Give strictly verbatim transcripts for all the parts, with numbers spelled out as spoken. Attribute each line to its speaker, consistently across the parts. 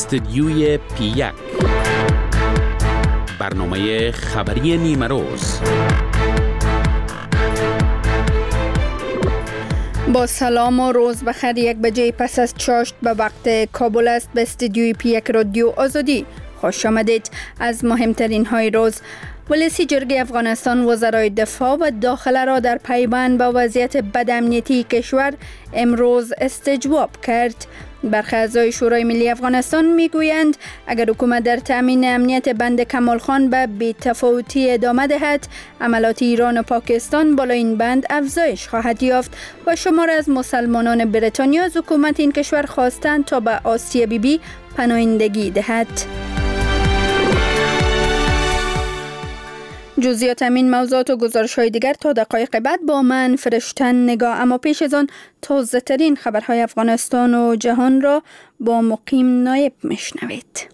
Speaker 1: استدیوی پی یک، برنامه خبری نیمه روز.
Speaker 2: با سلام و روز بخیر. یک بجه پس از چاشت به وقت کابل است. به استدیوی پی یک رادیو آزادی خوش آمدید. از مهمترین های روز: ولسی جرگه افغانستان وزرای دفاع و داخله را در پیوند با وضعیت بدامنیتی کشور امروز استجواب کرد. برخی اعضای شورای ملی افغانستان میگویند اگر حکومت در تامین امنیت بند کمال خان به بی‌تفاوتی ادامه دهد، عملات ایران و پاکستان بالای این بند افزایش خواهد یافت. و شمار از مسلمانان بریتانیا از حکومت این کشور خواستند تا به آسیا بی بی پناهندگی دهد. جزئیات همین موضوعات و گزارش‌های دیگر تا دقایق بعد با من فرشتن نگاه. اما پیش از آن تازه ترین خبرهای افغانستان و جهان را با مقیم نایب میشنوید.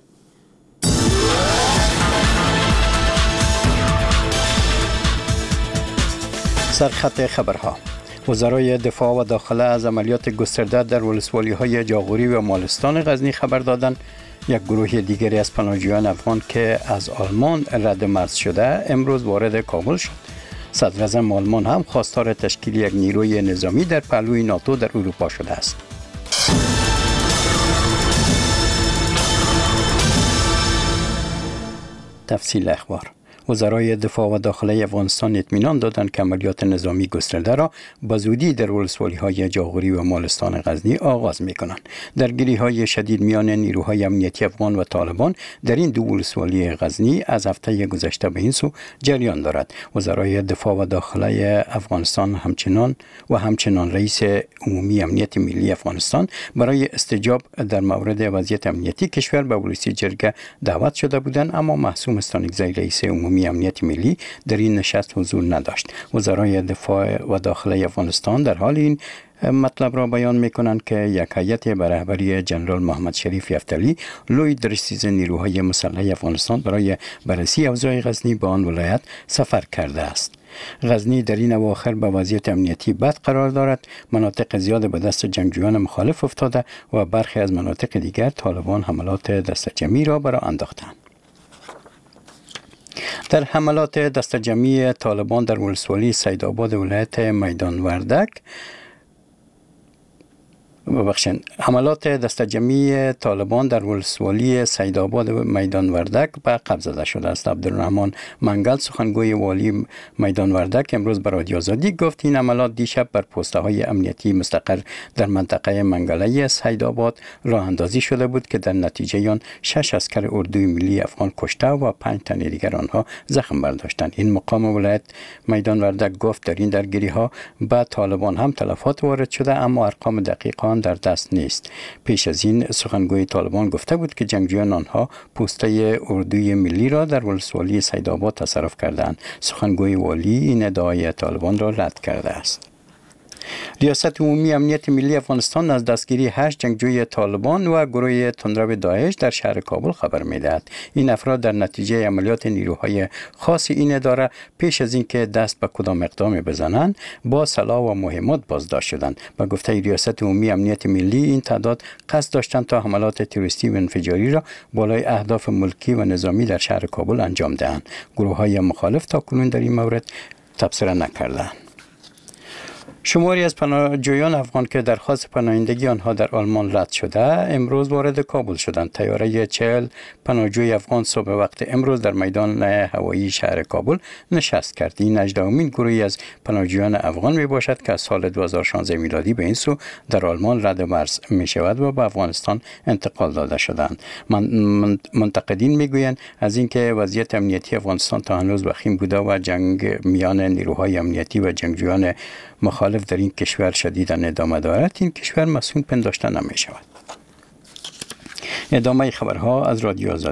Speaker 3: سرخط خبرها: وزرای دفاع و داخله از عملیات گسترده در ولسوالی‌های جاغوری و مالستان غزنی خبر دادند. یک گروه دیگری از پناهجویان افغان که از آلمان رد مرز شده امروز وارد کابل شد. صدر اعظم آلمان هم خواستار تشکیل یک نیروی نظامی در پهلوی ناتو در اروپا شده است. تفصیل اخبار: وزرای دفاع و داخله افغانستان اطمینان دادند که عملیات نظامی گسترده را با زودی در ولسوالی‌های جاغوری و مالستان غزنی آغاز می‌کنند. درگیری‌های شدید میان نیروهای امنیتی افغان و طالبان در این دو ولسوالی غزنی از هفته گذشته به این سو جریان دارد. وزرای دفاع و داخله افغانستان همچنان و همچنان رئیس عمومی امنیت ملی افغانستان برای استجاب در مورد وضعیت امنیتی کشور به ولسی جرگه دعوت شده بودند، اما معصوم استانکزی رئیس عمومی امنیت ملی در این نشست حضور نداشت. وزرای دفاع و داخله افغانستان در حال این مطلب را بیان می‌کنند که یک هیئت به رهبری جنرال محمد شریف یفتلی لوی درستیز نیروهای مسلح افغانستان برای بررسی اوضاع غزنی به آن ولایت سفر کرده است. غزنی در این اواخر به وضعیت امنیتی بد قرار دارد. مناطق زیاد به دست جنگجویان مخالف افتاده و برخی از مناطق دیگر طالبان حملات دست جمعی را بر آن انداختند. در حملات دست جمعی طالبان در ولسوالی سیدآباد ولایت میدان وردک ببخشید حملات دست جمعی طالبان در ولسوالی سیدآباد میدان وردک به قبض زده شده است. عبدالرحمن منگل سخنگوی والی میدان وردک امروز به رادیو آزادی گفت این حملات دیشب بر پست‌های های امنیتی مستقر در منطقه منگله سیدآباد راه اندازی شده بود که در نتیجه آن شش عسکر اردوی ملی افغان کشته و پنج تن دیگر آنها زخم برداشتند. این مقام ولایت میدان وردک گفت در این درگیری ها به طالبان هم تلفات وارد شده، اما ارقام دقیق آن در دست نیست. پیش از این سخنگوی طالبان گفته بود که جنگجویان آنها پوسته اردوی ملی را در ولسوالی سیدآباد تصرف کردند. سخنگوی والی این ادعای طالبان را رد کرده است. ریاست عمومی امنیت ملی افغانستان از دستگیری هشت جنگجوی طالبان و گروه تندرو داعش در شهر کابل خبر می‌دهد. این افراد در نتیجه عملیات نیروهای خاص این اداره پیش از اینکه دست به کدام اقدام بزنند با سلاح و مهمات بازداشت شدند. با گفته ریاست عمومی امنیت ملی این تعداد قصد داشتند تا حملات تروریستی و انفجاری را بالای اهداف ملکی و نظامی در شهر کابل انجام دهند. گروه‌های مخالف تاکنون در این مورد تبصره نکردند. شماری از پناهجویان افغان که درخواست پناهندگی آنها در آلمان رد شده امروز وارد کابل شدند. طیاره چهل پناهجوی افغان صبح وقت امروز در میدان هوایی شهر کابل نشست کرد. این هجدهمین گروهی از پناهجویان افغان می باشد که از سال دو هزار و شانزده میلادی به این سو در آلمان رد مرز می شود و به افغانستان انتقال داده شدند. من منتقدین می گویند از اینکه وضعیت امنیتی افغانستان تا هنوز وخیم بوده و جنگ میان نیروهای امنیتی و جنگجویان مخالف در این کشور شدیداً ادامه دارد، این کشور مسئول پنداشته نمی شود. ادامه خبرها از رادیو آزادی.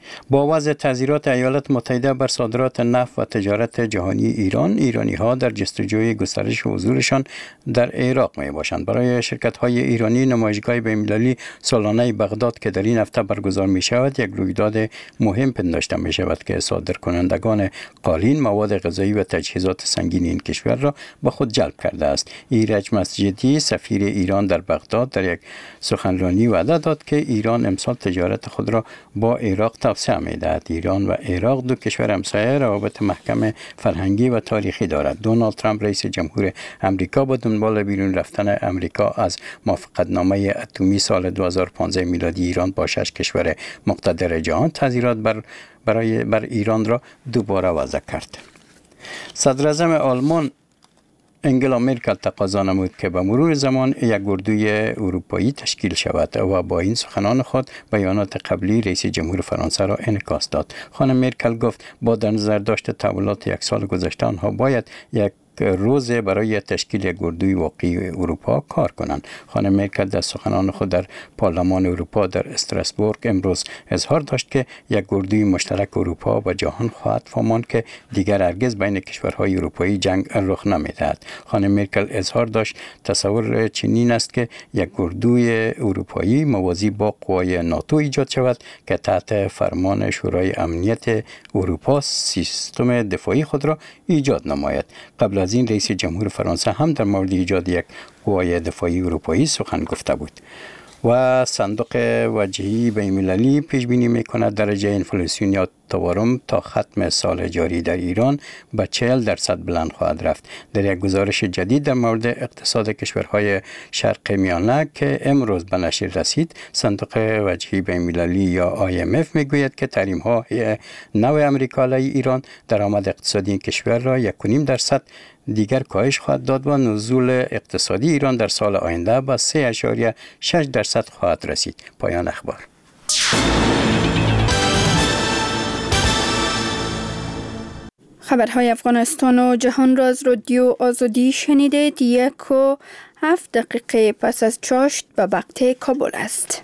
Speaker 3: با وضع تعزیرات ایالات متحده بر صادرات نفت و تجارت جهانی ایران، ایرانی ها در جستجوی گسترش حضورشان در عراق می باشند. برای شرکت های ایرانی نمایشگاه بین‌المللی سالانه بغداد که در این هفته برگزار می شود یک رویداد مهم پنداشته می شود که صادرکنندگان قالین، مواد غذایی و تجهیزات سنگین این کشور را به خود جلب کرده است. ایرج مسجدی سفیر ایران در بغداد در یک سخنرانی وعده داد که ایران امسال تجارت خود را با عراق توسعه می دهد. ایران و عراق دو کشور همسایه روابط محکم فرهنگی و تاریخی دارد. دونالد ترامپ رئیس جمهور امریکا با دنبال بیرون رفتن امریکا از موافقتنامه اتمی سال دو هزار و پانزده میلادی ایران با شش کشور مقتدر جهان تعزیرات بر برای بر ایران را دوباره وضع کرد. صدر اعظم آلمان انگلا مرکل تقاضا نمود که به مرور زمان یک اردوی اروپایی تشکیل شود و با این سخنان خود بیانات قبلی رئیس جمهور فرانسه را انعکاس داد. خانم مرکل گفت با در نظر داشت تحولات یک سال گذشته آنها باید یک روز برای تشکیل یک اردوی واقعی اروپا کار کنند. خانم مرکل در سخنان خود در پارلمان اروپا در استراسبورگ امروز اظهار داشت که یک اردوی مشترک اروپا و جهان خواهد فهماند که دیگر هرگز بین کشورهای اروپایی جنگ رخ نمی‌دهد. خانم مرکل اظهار داشت تصور چنین است که یک اردوی اروپایی موازی با قوای ناتو ایجاد شود که تحت فرمان شورای امنیت اروپا سیستم دفاعی خود را ایجاد نماید. قبل از این رئیس جمهور فرانسه هم در مورد ایجاد یک قوای دفاعی اروپایی سخن گفته بود. و صندوق وجهی بین‌المللی پیش بینی می‌کند درجه انفلاسیون یا تورم تا ختم سال جاری در ایران به چهل درصد بلند خواهد رفت. در یک گزارش جدید در مورد اقتصاد کشورهای شرق میانه که امروز به نشر رسید، صندوق وجهی بین‌المللی یا آی ام اف میگوید که تحریم‌های نو آمریکا علیه ایران درآمد اقتصادی این کشور را یک و نیم درصد دیگر کاهش خواهد داد و نزول اقتصادی ایران در سال آینده به سه اشاریه شش درصد خواهد رسید. پایان اخبار.
Speaker 2: خبرهای افغانستان و جهان را از رادیو آزادی شنیدید. یک و هفت دقیقه پس از چاشت به وقت کابل است.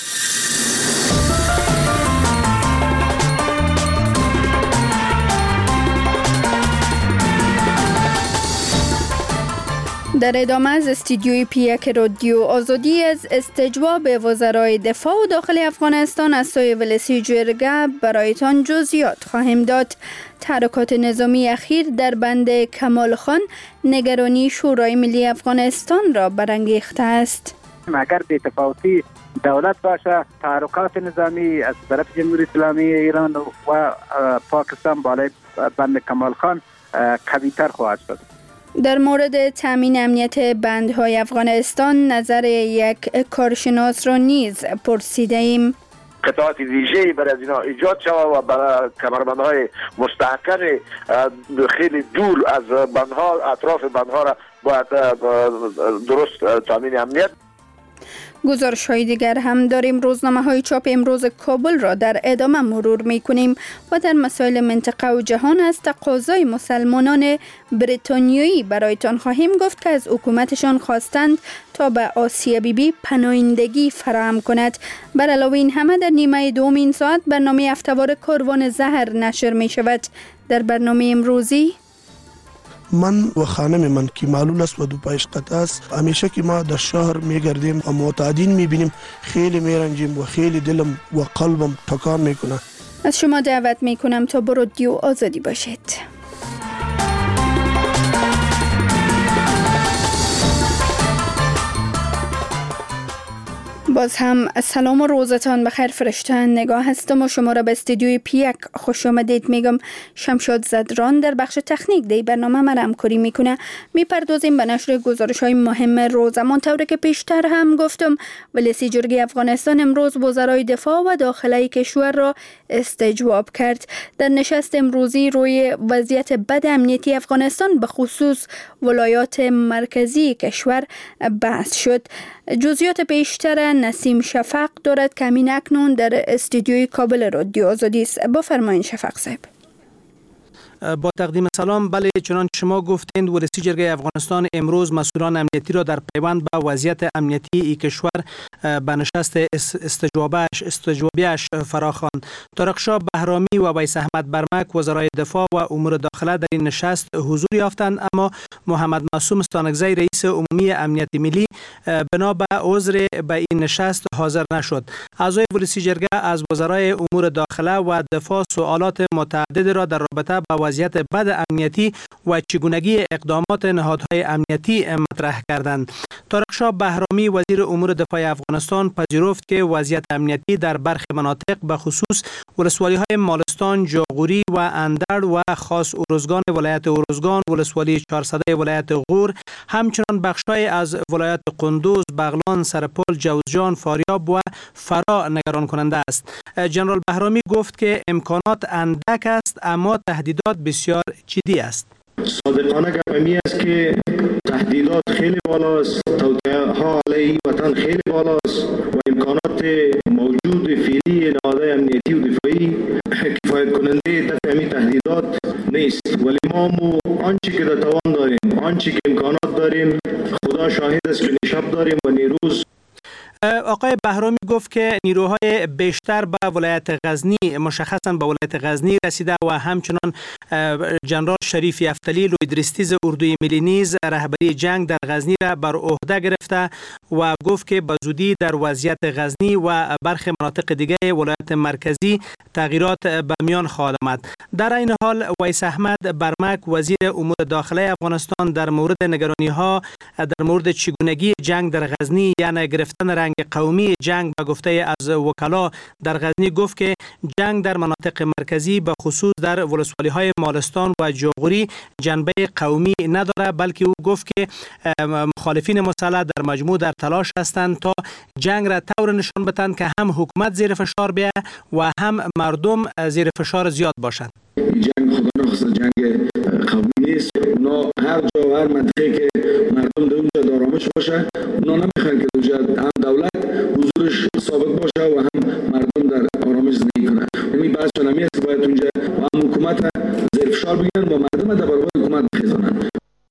Speaker 2: در ادامه از استودیوی پی یک رادیو آزادی از استجواب وزرای دفاع و داخل افغانستان از سوی ولسی جرگه برایتان جزئیات خواهیم داد. تحرکات نظامی اخیر در بند کمال خان نگرانی شورای ملی افغانستان را برانگیخته است.
Speaker 4: اگر بی‌تفاوتی دولت باشه، تحرکات نظامی از طرف جمهوری اسلامی ایران و پاکستان بالای بند کمال خان قوی‌تر خواهد شد.
Speaker 2: در مورد تامین امنیت بندهای افغانستان نظر یک کارشناس را نیز پرسیده ایم.
Speaker 5: قطعات ویژه‌ای برای از اینا ایجاد شود و برای کمربندهای مستحکم خیلی دور از بندها، اطراف بندها را باید درست تامین امنیت.
Speaker 2: گزارش های دیگر هم داریم. روزنامه های چاپ امروز کابل را در ادامه مرور می کنیم و در مسائل منطقه و جهان از تقاضای مسلمانان بریتانیایی برایتان خواهیم گفت که از حکومتشان خواستند تا به آسیا بیبی پناهندگی فراهم کند. بر علاوه این همه در نیمه دوم این ساعت برنامه هفته‌وار کاروان زهر نشر می شود. در برنامه امروزی
Speaker 6: من و خانم من که معلول است و دو پایش قطع است، همیشه که ما در شهر میگردیم و معتادین میبینیم خیلی میرنجیم و خیلی دلم و قلبم تکان میکنه.
Speaker 2: از شما دعوت میکنم تا با رادیو آزادی باشید. باز هم سلام و روزتان بخیر فرشتن نگاه هستم و شما را به استودیوی پی یک خوش آمدید میگم. شمشاد زدران در بخش تکنیک دی برنامه ما همکاری میکنه. میپردازیم به نشر گزارش های مهم روز. همانطور که پیشتر هم گفتم، ولسی جرگه افغانستان امروز وزرای دفاع و داخلی کشور را استجواب کرد. در نشست امروزی روی وضعیت بد امنیتی افغانستان به خصوص ولایات مرکزی کشور بحث شد. جزئیات بیشتر نسیم شفق دارد که همین اکنون در استودیوی کابل رادیو آزادی است. بفرمایید شفق صاحب.
Speaker 7: با تقدیم سلام. بله، چنان شما گفتند ولسی جرگه افغانستان امروز مسئولان امنیتی را در پیوند به وضعیت امنیتی ای کشور به نشست استجوابش استجوابیش فراخواند. طارق شاه بهرامی و ویس احمد برمک وزرای دفاع و امور داخله در این نشست حضور یافتند، اما محمد معصوم استانکزی رئیس عمومی امنیت ملی بنا به عذر به این نشست حاضر نشد. اعضای ولسی جرگه از وزرای امور داخله و دفاع سوالات متعدد را در رابطه با وضعیت بد امنیتی و چگونگی اقدامات نهادهای امنیتی مطرح کردند. طارق شاه بهرامی وزیر امور دفاع افغانستان پذیرفت که وضعیت امنیتی در برخی مناطق به خصوص ولسوالی‌های مالستان، جاغوری و اندر و خاص اروزگان ولایت اروزگان، ولسوالی چهارصده ولایت غور، همچنان بخش‌های از ولایت قندوز، بغلان، سرپل، جوزجان، فاریاب و فرا نگران کننده است. جنرال بهرامی گفت که امکانات اندک است اما تهدیدات بسیار جدی است.
Speaker 8: صادقانه گپمی است که تهدیدات خیلی بالاست، توطئه‌ها علیه وطن خیلی بالاست و امکانات موجود فعلی نهادهای امنیتی و دفاعی کفایت کننده دفع همین تهدیدات نیست. ولی ما مو آنچه که در توان داریم، آنچه که امکانات داریم، خدا شاهد است که نشب داریم و نیروز.
Speaker 7: آقای بهرامی گفت که نیروهای بیشتر به ولایت غزنی، مشخصاً به ولایت غزنی رسیده و همچنان جنرال شریف یفتلی لوی درستیز اردوی ملی نیز رهبری جنگ در غزنی را بر عهده گرفته و گفت که به زودی در وضعیت غزنی و برخی مناطق دیگر ولایت مرکزی تغییرات به میان خواهد آمد. در این حال ویس احمد برمک وزیر امور داخله افغانستان در مورد نگرانی‌ها در مورد چگونگی جنگ در غزنی یعنی گرفتن رنگ قومی جنگ به گفته از وکلا در غزنی گفت که جنگ در مناطق مرکزی به خصوص در ولسوالی‌های مالستان و جاغوری جنبه قومی نداره، بلکه او گفت که مخالفین مسلح در مجموع در تلاش هستند تا جنگ را طور نشان بدهند که هم حکومت زیر فشار بیاید و هم مردم زیر فشار زیاد باشند.
Speaker 8: جنگ خدا نخواسته جنگ قومی نیست. اونا هر جا و هر منطقه که مردم در اونجا آرامش باشه، اونا نمیخوان که اونجا هم دولت حضورش ثابت باشه و هم مردم در آرامش زندگی کنه. همین بحث نمی است باید اونجا و هم حکومت زیر فشار بگیرن و مردم در برابر حکومت بخیزانن.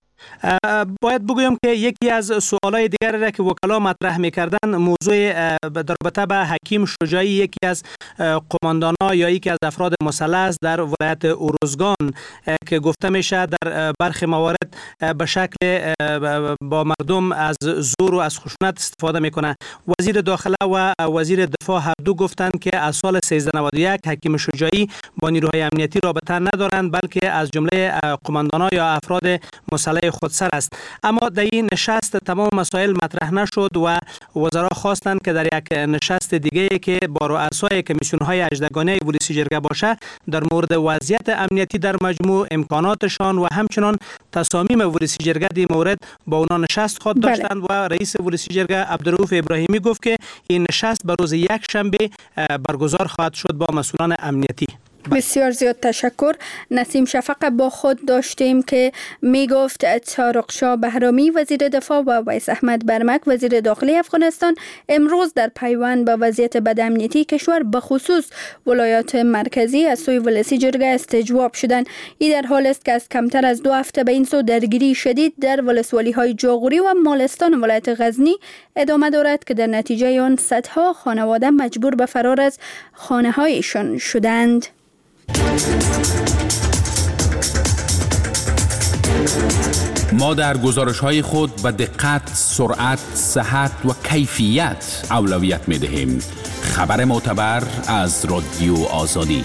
Speaker 7: باید بگویم که یکی از سوالای دیگر را که وکلا مطرح می‌کردن موضوع در رابطه به حکیم شجاعی، یکی از قماندان‌ها یا یکی از افراد مسلح است در ولایت اروزگان که گفته میشه در برخی موارد به شکل با مردم از زور و از خشونت استفاده میکنه. وزیر داخله و وزیر دفاع هر دو گفتند که از سال سیزده نود و یک حکیم شجاعی با نیروهای امنیتی رابطه ندارند، بلکه از جمله قماندان‌ها یا افراد مسلح خودسر است. اما در این نشست تمام مسائل مطرح نشد و وزرا خواستند که در یک نشست دیگه که با رؤسای کمیسیون‌های هجدهگانه ولسی جرگه باشه در مورد وضعیت امنیتی در مجموع، امکاناتشان و همچنان تصامیم ولسی جرگه در مورد با اونا نشست خواهد داشتند. و رئیس ولسی جرگه عبدالرؤوف ابراهیمی گفت که این نشست به روز یک شنبه برگزار خواهد شد با مسئولان امنیتی.
Speaker 2: بسیار زیاد تشکر. نسیم شفق با خود داشتیم که می گفت طارق شاه بهرامی وزیر دفاع و ویس احمد برمک وزیر داخلی افغانستان امروز در پیوند با وضعیت بد امنیتی کشور به خصوص ولایات مرکزی از سوی ولسی جرگه استجواب شدند. این در حال است که از کمتر از دو هفته به این سو درگیری شدید در ولسوالی های جاغوری و مالستان ولایت غزنی ادامه دارد که در نتیجه آن صدها خانواده مجبور به فرار از خانه هایشان شدند.
Speaker 1: ما در گزارش‌های خود به دقت، سرعت، صحت و کیفیت اولویت می‌دهیم. خبر معتبر از رادیو آزادی.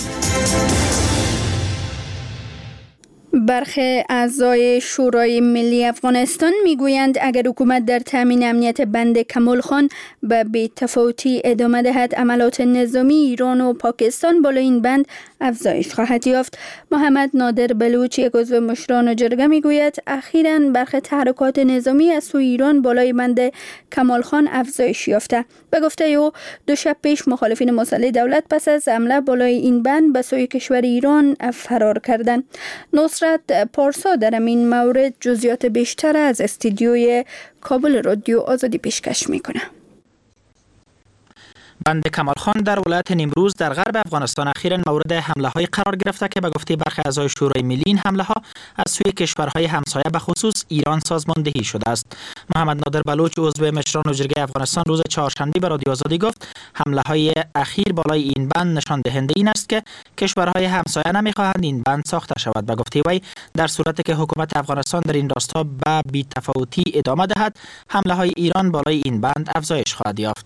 Speaker 2: برخی اعضای شورای ملی افغانستان میگویند اگر حکومت در تامین امنیت بند کمال خان به بی‌تفاوتی ادامه دهد، عملات نظامی ایران و پاکستان بالای این بند افزایش خواهد یافت. محمد نادر بلوچ، یک عضو مشران جرگه، میگوید اخیراً برخی تحرکات نظامی از سوی ایران بالای بند کمال خان افزایش یافته. به گفته او دو شب پیش مخالفین مسلح دولت پس از حمله بالای این بند به سوی کشور ایران فرار کردند. نصرت پارسا در این مورد جزئیات بیشتر از استودیوی کابل رادیو آزادی پیشکش میکنه.
Speaker 7: بند کمال خان در ولایت نیمروز در غرب افغانستان اخیراً مورد حمله های قرار گرفته که به گفته برخی اعضای شورای ملی این حمله ها از سوی کشورهای همسایه به خصوص ایران سازماندهی شده است. محمد نادر بلوچ عضو مشران جرگه افغانستان روز چهارشنبه به رادیو آزادی گفت حمله های اخیر بالای این بند نشان دهنده این است که کشورهای همسایه نمیخواهند این بند ساخته شود. به گفته وی در صورتی که حکومت افغانستان در این راستا به بی‌تفاوتی ادامه دهد حمله های ایران بالای این بند افزایش خواهد یافت.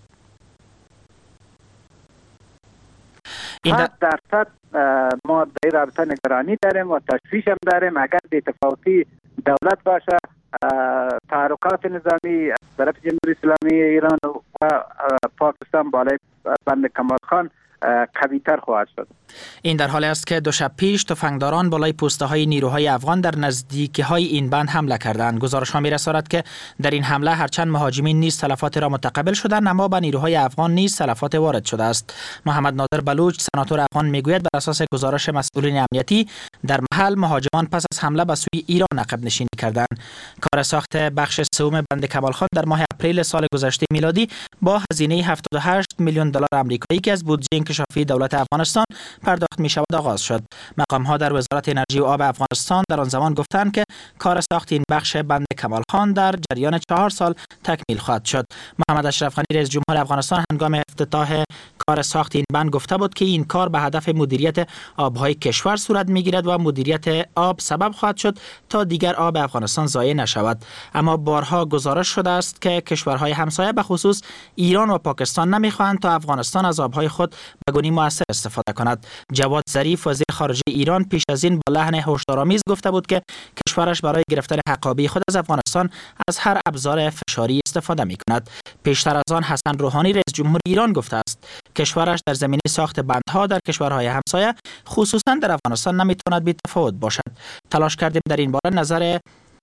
Speaker 4: صد درصد ما در این رابطه نگرانی داریم و تشویش هم داریم. اگر بی‌تفاوتی دولت باشه تحرکات نظامی از طرف جمهوری اسلامی ایران و پاکستان بالای بند کمال خان قوی‌تر خواهد شد.
Speaker 7: این در حالی است که دو شب پیش تفنگداران بالای پوسته های نیروهای افغان در نزدیکی های این بند حمله کردند. گزارش ها می‌رساند که در این حمله هرچند مهاجمین نیز تلفات را متقبل شدند اما به نیروهای افغان نیز تلفات وارد شده است. محمد نادر بلوچ سناتور افغان میگوید بر اساس گزارش مسئولین امنیتی در محل مهاجمان پس از حمله به سوی ایران عقب نشینی کردند. کار ساخت بخش سوم بند کمال خان در ماه اپریل سال گذشته میلادی با هزینه هفتاد و هشت میلیون دلار آمریکایی که از بودجه انکشافی دولت افغانستان پرداخت می شود آغاز شد. مقام ها در وزارت انرژی و آب افغانستان در آن زمان گفتند که کار ساخت این بخش بند کمال خان در جریان چهار سال تکمیل خواهد شد. محمد اشرف غنی رئیس جمهور افغانستان هنگام افتتاح کار ساخت این بند گفته بود که این کار به هدف مدیریت آبهای کشور صورت میگیرد و مدیریت آب سبب خواهد شد تا دیگر آب افغانستان ضایع نشود. اما بارها گزارش شده است که کشورهای همسایه به خصوص ایران و پاکستان نمیخواهند تا افغانستان از آبهای خود به گونی مؤثر استفاده کند. جواد ظریف وزیر خارجه ایران پیش از این با لحن هشدارآمیز گفته بود که کشورش برای گرفتن حقابه خود از افغانستان از هر ابزار فشاری استفاده می کند. پیشتر از آن حسن روحانی رئیس جمهور ایران گفته است کشورش در زمینه ساخت بندها در کشورهای همسایه خصوصا در افغانستان نمیتواند بی‌تفاوت باشد. تلاش کردیم در این باره نظر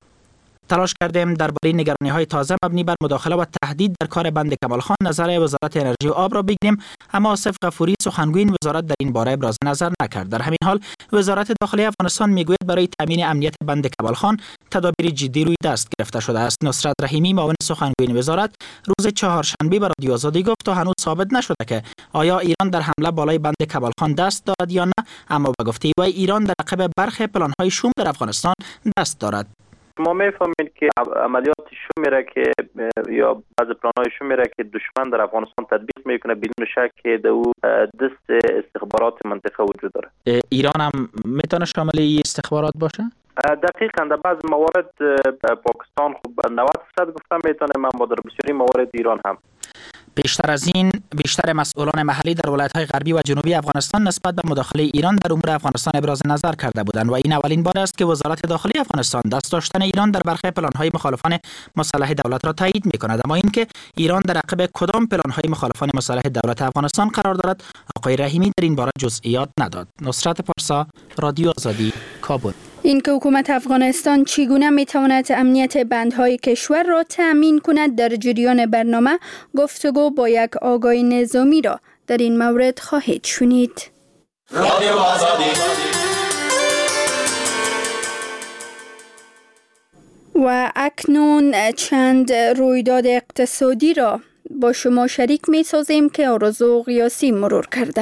Speaker 7: تلاش کردیم درباره نگرانی‌های تازه مبنی بر مداخله و تهدید در کار بند کمال خان نظر وزارت انرژی و آب را بگیریم اما آصف غفوری سخنگوی این وزارت در این باره ابراز نظر نکرد. در همین حال وزارت داخلی افغانستان میگوید برای تامین امنیت بند کمال خان تدابیر جدی روی دست گرفته شده است. نصرت رحیمی معاون سخنگوی این وزارت روز چهارشنبه به رادیو آزادی گفت تا هنوز ثابت نشده که آیا ایران در حمله بالای بند کمال خان دست دارد یا نه، اما به گفته وی ایران در عقب برخی پلان‌های شوم در افغانستان دست دارد.
Speaker 9: ما میفهمیم که عملیات شوم میره که یا بعض پلان‌های شوم میره که دشمن در افغانستان تطبیق میکنه بدون شک که در او دست استخبارات منطقه وجود داره.
Speaker 7: ایران هم میتونه شامل این استخبارات باشه؟
Speaker 9: دقیقاً در بعض موارد پاکستان خوب نود درصد گفتم میتونه، اما در بسیاری موارد ایران هم.
Speaker 7: بیشتر از این بیشتر مسئولان محلی در ولایت‌های غربی و جنوبی افغانستان نسبت به مداخله ایران در امور افغانستان ابراز نظر کرده بودند و این اولین بار است که وزارت داخلی افغانستان دست داشتن ایران در برخی پلان‌های مخالفان مسلح دولت را تایید می‌کند. اما اینکه ایران در عقب کدام پلان‌های مخالفان مسلح دولت افغانستان قرار دارد آقای رحیمی در این باره جزئیات نداد. نصرت پارسا، رادیو آزادی، کابل.
Speaker 2: اینکه حکومت افغانستان چگونه میتواند امنیت بندهای کشور را تأمین کند در جریان برنامه گفتگو با یک آگای نظامی را در این مورد خواهید شنید. رادیو آزادی. و اکنون چند رویداد اقتصادی را با شما شریک می سازیم که آرزو قیاسی مرور کرده.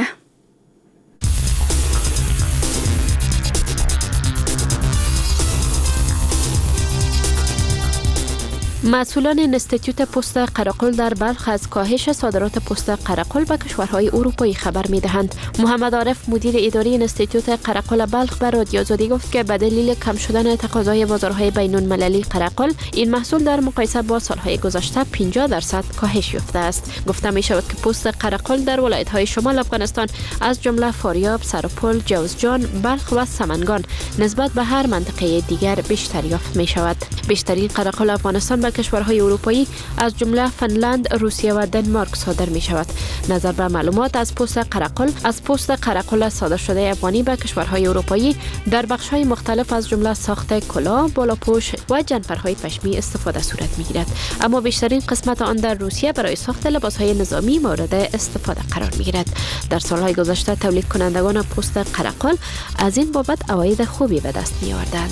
Speaker 10: مسئولان انستیتوت پست قرقل در بلخ از کاهش صادرات پست قرقل به کشورهای اروپایی خبر می‌دهند. محمد عارف مدیر اداری انستیتوت قرقل بلخ به رادیو آزادی گفت که به دلیل کم شدن تقاضای بازارهای بین‌المللی قرقل این محصول در مقایسه با سالهای گذشته پنجاه درصد کاهش یافته است. گفته می‌شود که پست قرقل در ولایت‌های شمال افغانستان از جمله فاریاب، سرپل، جوزجان، بلخ و سمنگان نسبت به هر منطقه دیگر بیشتر یافت می‌شود. بیشترین قرقل افغانستان به کشورهای اروپایی از جمله فنلند، روسیه و دنمارک صادر می شود. نظر به معلومات از پست قرقل از پست قرقل صادر شده افغانی به کشورهای اروپایی در بخش‌های مختلف از جمله ساخت کلاه، بالاپوش و جنپرهای پشمی استفاده صورت می گیرد. اما بیشترین قسمت آن در روسیه برای ساخت لباس‌های نظامی مورد استفاده قرار می گیرد. در سالهای گذشته تولید کنندگان پست قرقل از این بابت عواید خوبی به دست می آوردند.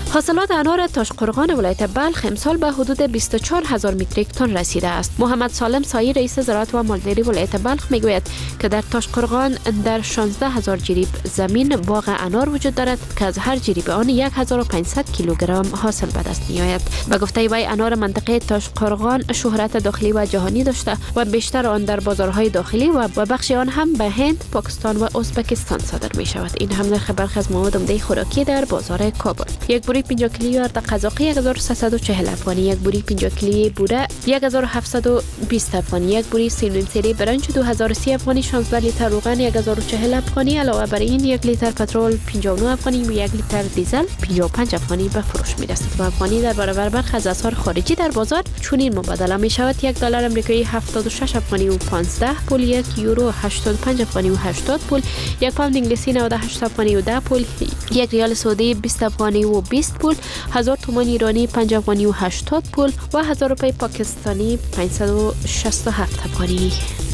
Speaker 10: حاصلات انار تاشقرغان ولایت بلخ امسال به حدود بیست و چهار هزار متریک تن رسیده است. محمد سالم سایی رئیس زراعت و مالداری ولایت بلخ میگوید که در تاشقرغان در شانزده هزار جریب زمین باغ انار وجود دارد که از هر جریب آن یک هزار و پانصد کیلوگرم حاصل به دست می آید. به گفته وی انار منطقه تاشقرغان شهرت داخلی و جهانی داشته و بیشتر آن در بازارهای داخلی و بخش آن هم به هند، پاکستان و ازبکستان صادر می شود. این هم در خبر از مواد عمده خوراکی در بازار کابل. یک بوری پنجاه کیلویی ارد قزاقی یک هزار و سیصد و چهل افغانی، یک بوری پنجاه کیلویی بوره یک هزار و هفتصد و بیست افغانی، یک بوری سیمین سری برنج دو هزار و سی افغانی، شانزده لیتر روغن یک هزار و چهل افغانی. علاوه بر این یک لیتر پترول پنجاه و نه افغانی و یک لیتر دیزل پنجاه و پنج افغانی به فروش می رسد. و افغانی در برابر برخی از اسعار خارجی در بازار چنین مبادله می شود: یک دلار آمریکایی هفتاد و شش افغانی و پانزده پول، یک یورو هشتاد و پنج افغانی و هشتاد پول، یک پوند انگلیسی نود و هشت افغانی و ده پول، یک ریال سعودی بیست افغانی و بیست پول، هزار تومان ایرانی پنج افغانی و هشتاد پول و هزار روپیه پاکستانی پانصد و شصت و هفت افغانی.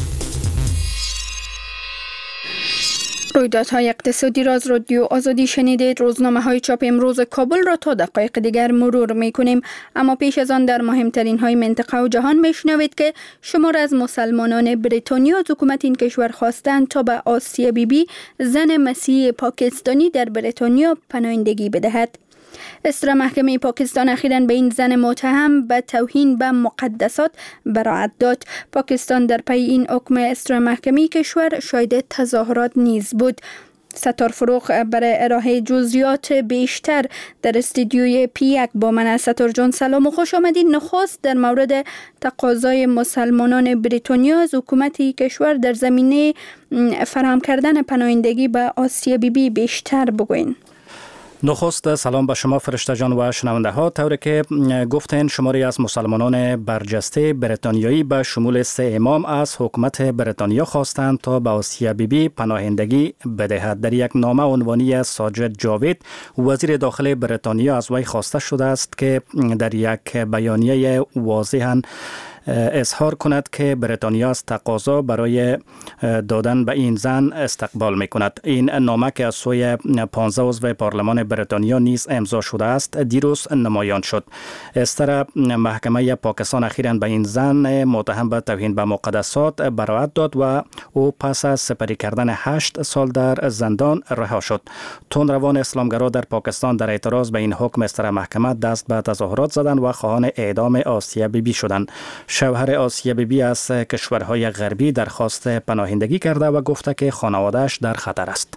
Speaker 2: رویدادهای اقتصادی را از رادیو آزادی شنیدید. روزنامه های چاپ امروز کابل را تا دقایق دیگر مرور می کنیم، اما پیش از آن در مهمترین های منطقه و جهان می شنوید که شمار از مسلمانان بریتانیا از حکومت این کشور خواستند تا به آسیا بیبی زن مسیحی پاکستانی در بریتانیا پناهندگی بدهد. اصدار محکمه پاکستان اخیراً به این زن متهم به توهین به مقدسات براءت داد. پاکستان در پی این حکم اصدار محکمه کشور شاهد تظاهرات نیز بود. ستار فروغ برای ارائه جزئیات بیشتر در استودیوی پی یک با من است. ستار جان سلام و خوش آمدید. نخست در مورد تقاضای مسلمانان بریتانیا از حکومت کشور در زمینه فراهم کردن پناهندگی به آسیا بیبی بیشتر بگوین.
Speaker 11: نخست سلام به شما فرشته جان و شنونده ها. طوری که گفتین شماری از مسلمانان برجسته بریتانیایی به شمول سه امام از حکومت بریتانیا خواستند تا به آسیا بیبی پناهندگی بدهد. در یک نامه عنوانی ساجد جاوید وزیر داخل بریتانیا از وی خواسته شده است که در یک بیانیه واضحاً اظهار کند که بریتانیا از تقاضا برای دادن به این زن استقبال می کند. این نامه که از سوی پانزده عضو پارلمان بریتانیا نیز امضا شده است دیروز نمایان شد. اصدار محکمه پاکستان اخیراً به این زن متهم به توهین به مقدسات براءت داد و او پس از سپری کردن هشت سال در زندان رها شد. تندروان اسلامگرا در پاکستان در اعتراض به این حکم اصدار محکمه دست به تظاهرات زدند و خواهان اعدام آسیا بیبی شدند. شوهر آسیا بیبی از کشورهای غربی درخواست پناهندگی کرده و گفته که خانواده‌اش در خطر است.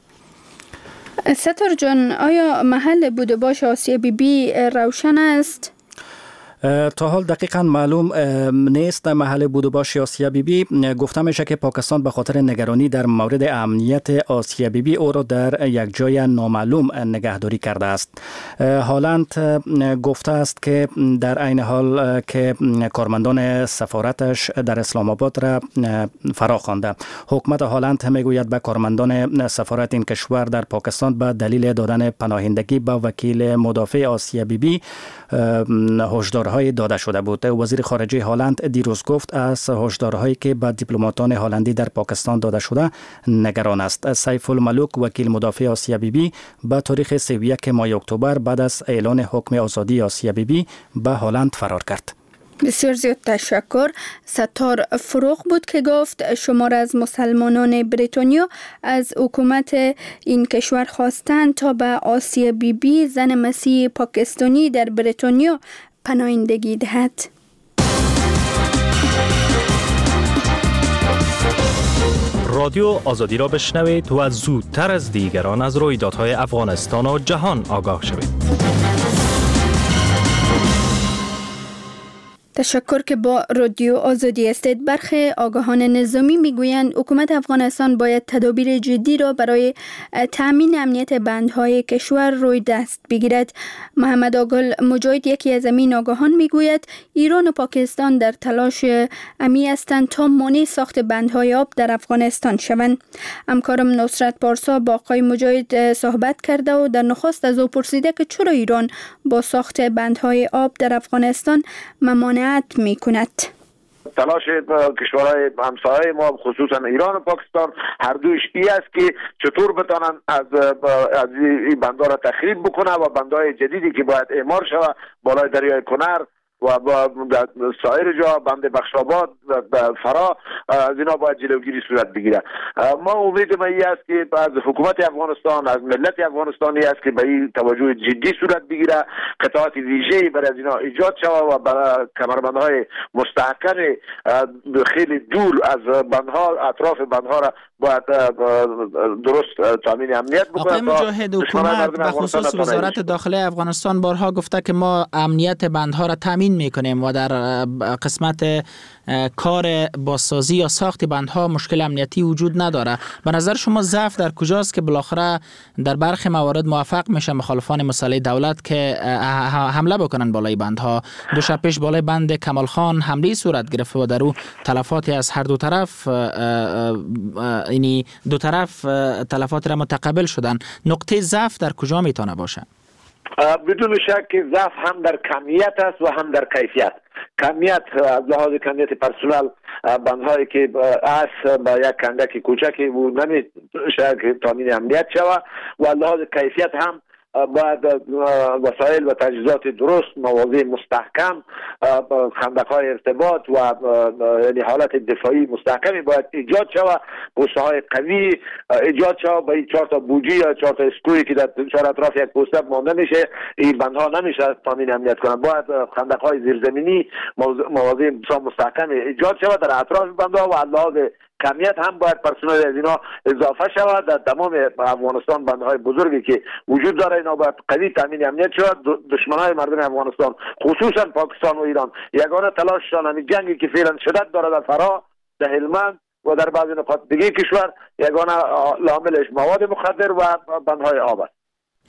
Speaker 2: ستار جان، آیا محل بود و باش آسیا بیبی روشن است؟
Speaker 11: تا حال دقیقاً معلوم نیست محل بود و باش آسیا بیبی. گفته میشه که پاکستان به خاطر نگرانی در مورد امنیت آسیا بیبی او را در یک جای نامعلوم نگهداری کرده است. هالند گفته است که در عین حال که کارمندان سفارتش در اسلام آباد را فرا خوانده. حکومت هالند میگوید به کارمندان سفارت این کشور در پاکستان به دلیل دادن پناهندگی به وکیل مدافع آسیا بیبی هشدارهای داده شده بود. وزیر خارجه هالند دیروز گفت از هشدارهایی که به دیپلماتان هالندی در پاکستان داده شده نگران است. سیف الملوک وکیل مدافع آسیا بیبی به تاریخ سی و یک ماه اکتبر بعد از اعلان حکم آزادی آسیا بیبی به هالند فرار کرد.
Speaker 2: بسیار زیاد تشکر. ستار فروغ بود که گفت شمار از مسلمانان بریتانیا از حکومت این کشور خواستند تا به آسیا بیبی زن مسیحی پاکستانی در بریتانیا پناهندگی دهد.
Speaker 12: رادیو آزادی را بشنوید و زودتر از دیگران از رویدادهای افغانستان و جهان آگاه شوید.
Speaker 2: تشکر که با رادیو آزادی هستید. برخی آگاهان نظامی میگویند حکومت افغانستان باید تدابیر جدی را برای تامین امنیت بندهای کشور روی دست بگیرد. محمد آگل مجاهد یکی از این آگاهان میگوید ایران و پاکستان در تلاش امی هستند تا مانع ساخت بندهای آب در افغانستان شوند. همکارم نصرت پارسا با آقای مجاهد صحبت کرده و در نخست از او پرسیده که چرا ایران با ساخت بندهای آب در افغانستان ممانعت می کند.
Speaker 5: تلاش کشورهای همسایه ما خصوصا ایران و پاکستان هر دویش ای است که چطور بتانن از از این بندها را تخریب بکنه و بندهای جدیدی که باید اعمار شود بالای دریای کنر و با سایر جا بند بخشاباد فرا از اینا باید جلوگیری صورت بگیره. ما امید ما ای است که از حکومت افغانستان از ملت افغانستانی است که به این توجه جدی صورت بگیره، قطعات ویژه‌ای برای از اینا ایجاد شود و برای کمربندهای مستحکم خیلی دور از بندها اطراف بندها را باید درست تامین امنیت بکنه.
Speaker 13: آقای مجاهد، حکومت به خصوص وزارت داخلی افغانستان بارها گفته که ما امنیت بندها را تامین میکنیم و در قسمت کار بازسازی یا ساخت بندها مشکل امنیتی وجود نداره. به نظر شما ضعف در کجاست که بالاخره در برخی موارد موفق میشه مخالفان مسئله دولت که حمله بکنن بالای بندها؟ دو شب پیش بالای بند کمال خان حمله صورت گرفت و در او تلفاتی از هر دو طرف یعنی دو طرف تلفات را متقبل شدن. نقطه ضعف در کجا میتونه باشه؟
Speaker 5: بدون شک که ضعف هم در کمیت است و هم در کیفیت. کمیت از لحاظ کمیت پرسنل بندهایی که از با یک کندک کوچکی و نمیشه که تامین امنیت شود و از لحاظ کیفیت هم باید وسایل و تجهیزات درست، مواضع مستحکم، خندق‌های ارتباط و یعنی حالت دفاعی مستحکمی باید ایجاد شود، پوسته های قوی ایجاد شود. با این چهار تا بوجی یا چهار تا اسکرویی که در چهار اطراف یک پوسته مانده میشه، این بندها نمیشه تامین امنیت کنند. باید خندق‌های زیرزمینی، مواضع مستحکم ایجاد شود در اطراف بندها و از لحاظ کمیت هم باید پرسنل از اینا اضافه شود. در تمام افغانستان بندهای بزرگی که وجود داره اینا باید قوی تامین امنیت شود. دشمنای مردم افغانستان خصوصا پاکستان و ایران یگانه تلاششان همین جنگی که فعلا شدت داره در فرا، در هلمند و در بعضی نقاط دیگه کشور یگانه لاملش مواد مخدر و بندهای آب است.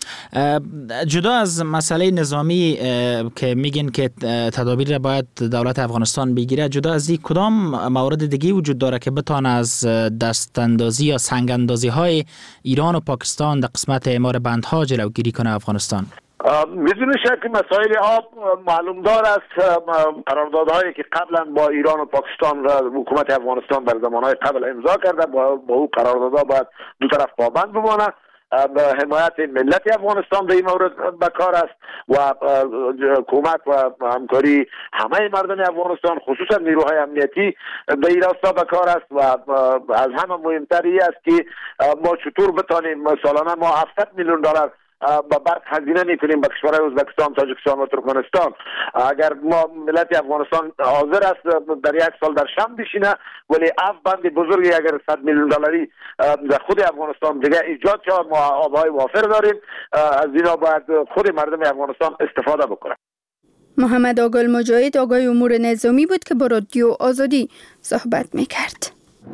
Speaker 13: جدا از مسئله نظامی که میگین که تدابیر را باید دولت افغانستان بگیره، جدا از این کدام موارد دیگه وجود داره که بتونه از دست اندازی یا سنگ اندازی های ایران و پاکستان در قسمت اعمار بندها جلوگیری کنه افغانستان؟
Speaker 5: بدون شک مسائل آب معلوم دار است. قراردادهایی که قبلا با ایران و پاکستان و حکومت افغانستان در زمانهای قبل امضا کرده، با او قراردادها باید دو طرف پابند بمانه. حمایت ملت افغانستان به این مورد بکار است و حکومت و همکاری همه مردم افغانستان خصوصا نیروهای امنیتی به این راستا بکار است و از همه مهمتر این است که ما چطور بتانیم سالانه ما هفتصد میلیون دلار با برق هزینه میکنیم به کشورهای ازبکستان، تاجیکستان و ترکمنستان. اگر ما ملت افغانستان حاضر است در یک سال در شام بشینه، ولی اف بند بزرگی اگر صد میلیون دلاری در خود افغانستان دیگه ایجاد شود، ما آبهای وافر داریم، از اینا باید خود مردم افغانستان استفاده بکنه.
Speaker 2: محمد آقل مجاهد آقای امور نظامی بود که با رادیو آزادی صحبت میکرد.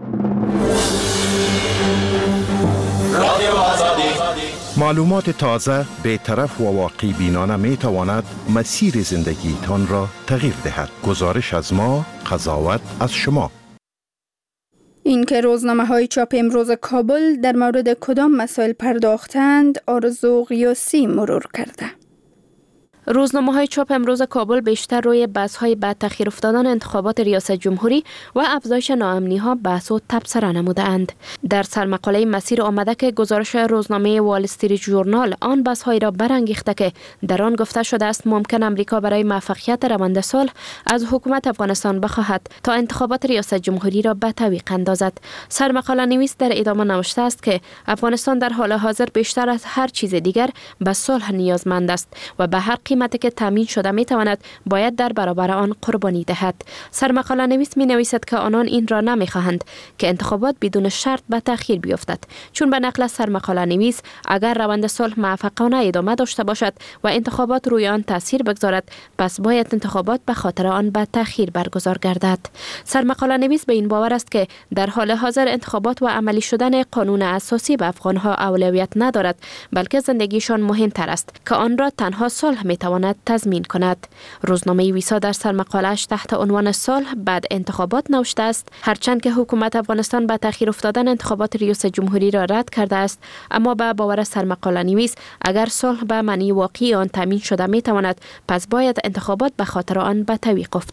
Speaker 14: رادیو آزادی، معلومات تازه، بی‌طرف و واقع بینانه می تواند مسیر زندگی تان را تغییر دهد. گزارش از ما، قضاوت از شما.
Speaker 2: این که روزنامه های چاپ امروز کابل در مورد کدام مسائل پرداختند، آرزو قیاسی مرور کرده.
Speaker 10: روزنامه های چاپ امروز کابل بیشتر روی بحث های بعد تأخیر افتادن انتخابات ریاست جمهوری و افزایش ناامنی ها بحث و تبصره نمودند. در سرمقاله مسیر آمده که گزارش روزنامه وال استریت ژورنال آن بحث های را برانگیخته که در آن گفته شده است ممکن امریکا برای موفقیت روند صلح از حکومت افغانستان بخواهد تا انتخابات ریاست جمهوری را به تعویق اندازد. سرمقاله نویس در ادامه نوشته است که افغانستان در حال حاضر بیشتر از هر چیز دیگر به صلح نیازمند است و به هر قیمتی که تامین شده می تواند باید در برابر آن قربانی دهد. سرمقاله نویس می نویسد که آنان این را نمی خواهند که انتخابات بدون شرط به تأخیر بیفتد، چون به نقل سرمقاله نویس اگر روند صلح موفقانه ادامه داشته باشد و انتخابات روی آن تاثیر بگذارد، پس باید انتخابات به خاطر آن به تأخیر برگزار گردد. سرمقاله نویس به این باور است که در حال حاضر انتخابات و عملی شدن قانون اساسی به افغانها اولویت ندارد، بلکه زندگیشان مهمتر است که آن را تنها صلح می تواند تضمین کند. روزنامه ویسا در سرمقاله‌اش تحت عنوان صلح بعد انتخابات نوشته است هرچند که حکومت افغانستان به تأخیر افتادن انتخابات ریاست جمهوری را رد کرده است، اما به باور سرمقاله نویس اگر صلح به معنی واقعی آن تامین شده می تواند، پس باید انتخابات به خاطر آن به تعویق افتد.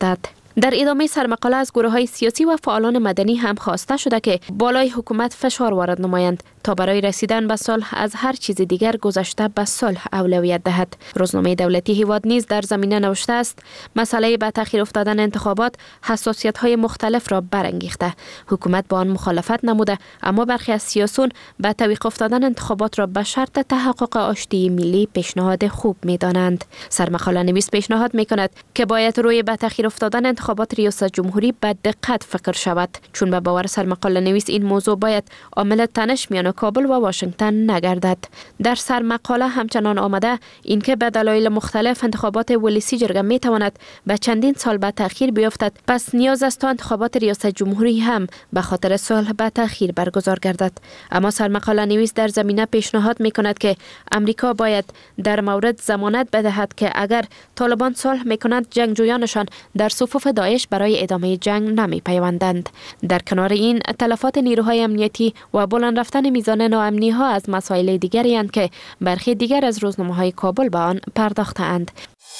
Speaker 10: در ادامه سرمقاله از گروه های سیاسی و فعالان مدنی هم خواسته شده که بالای حکومت فشار وارد نمایند تا برای رسیدن به صلح از هر چیز دیگر گذشته به صلح اولویت دهد. روزنامه دولتی هیواد نیز در زمینه نوشته است مسئله به تأخیر افتادن انتخابات حساسیت های مختلف را برانگیخته. حکومت با آن مخالفت نموده، اما برخی از سیاسیون به توقف افتادن انتخابات را به شرط تحقق آشتی ملی پیشنهاد خوب می‌دانند. سرمقاله نویس پیشنهاد می‌کند که باید روی به تأخیر افتادن انتخابات ریاست جمهوری به دقت فکر شود، چون به باور سرمقاله نویس این موضوع باید عامل تنش میان کابل و واشنگتن نگردد. در سرمقاله همچنان آمده اینکه به دلایل مختلف انتخابات ولسی جرگه می تواند به چندین سال به تأخیر بیفتد، پس نیاز است تا انتخابات ریاست جمهوری هم به خاطر صلح به تأخیر برگزار گردد. اما سرمقاله نویس در زمینه پیشنهاد می کند که امریکا باید در مورد ضمانت بدهد که اگر طالبان صلح می کند جنگجویانشان در صفوف داعش برای ادامه جنگ نمی پیوندند. در کنار این تلفات نیروهای امنیتی و بلند رفتن میزان ناامنی ها از مسائل دیگری اند که برخی دیگر از روزنامه های کابل به آن پرداختند.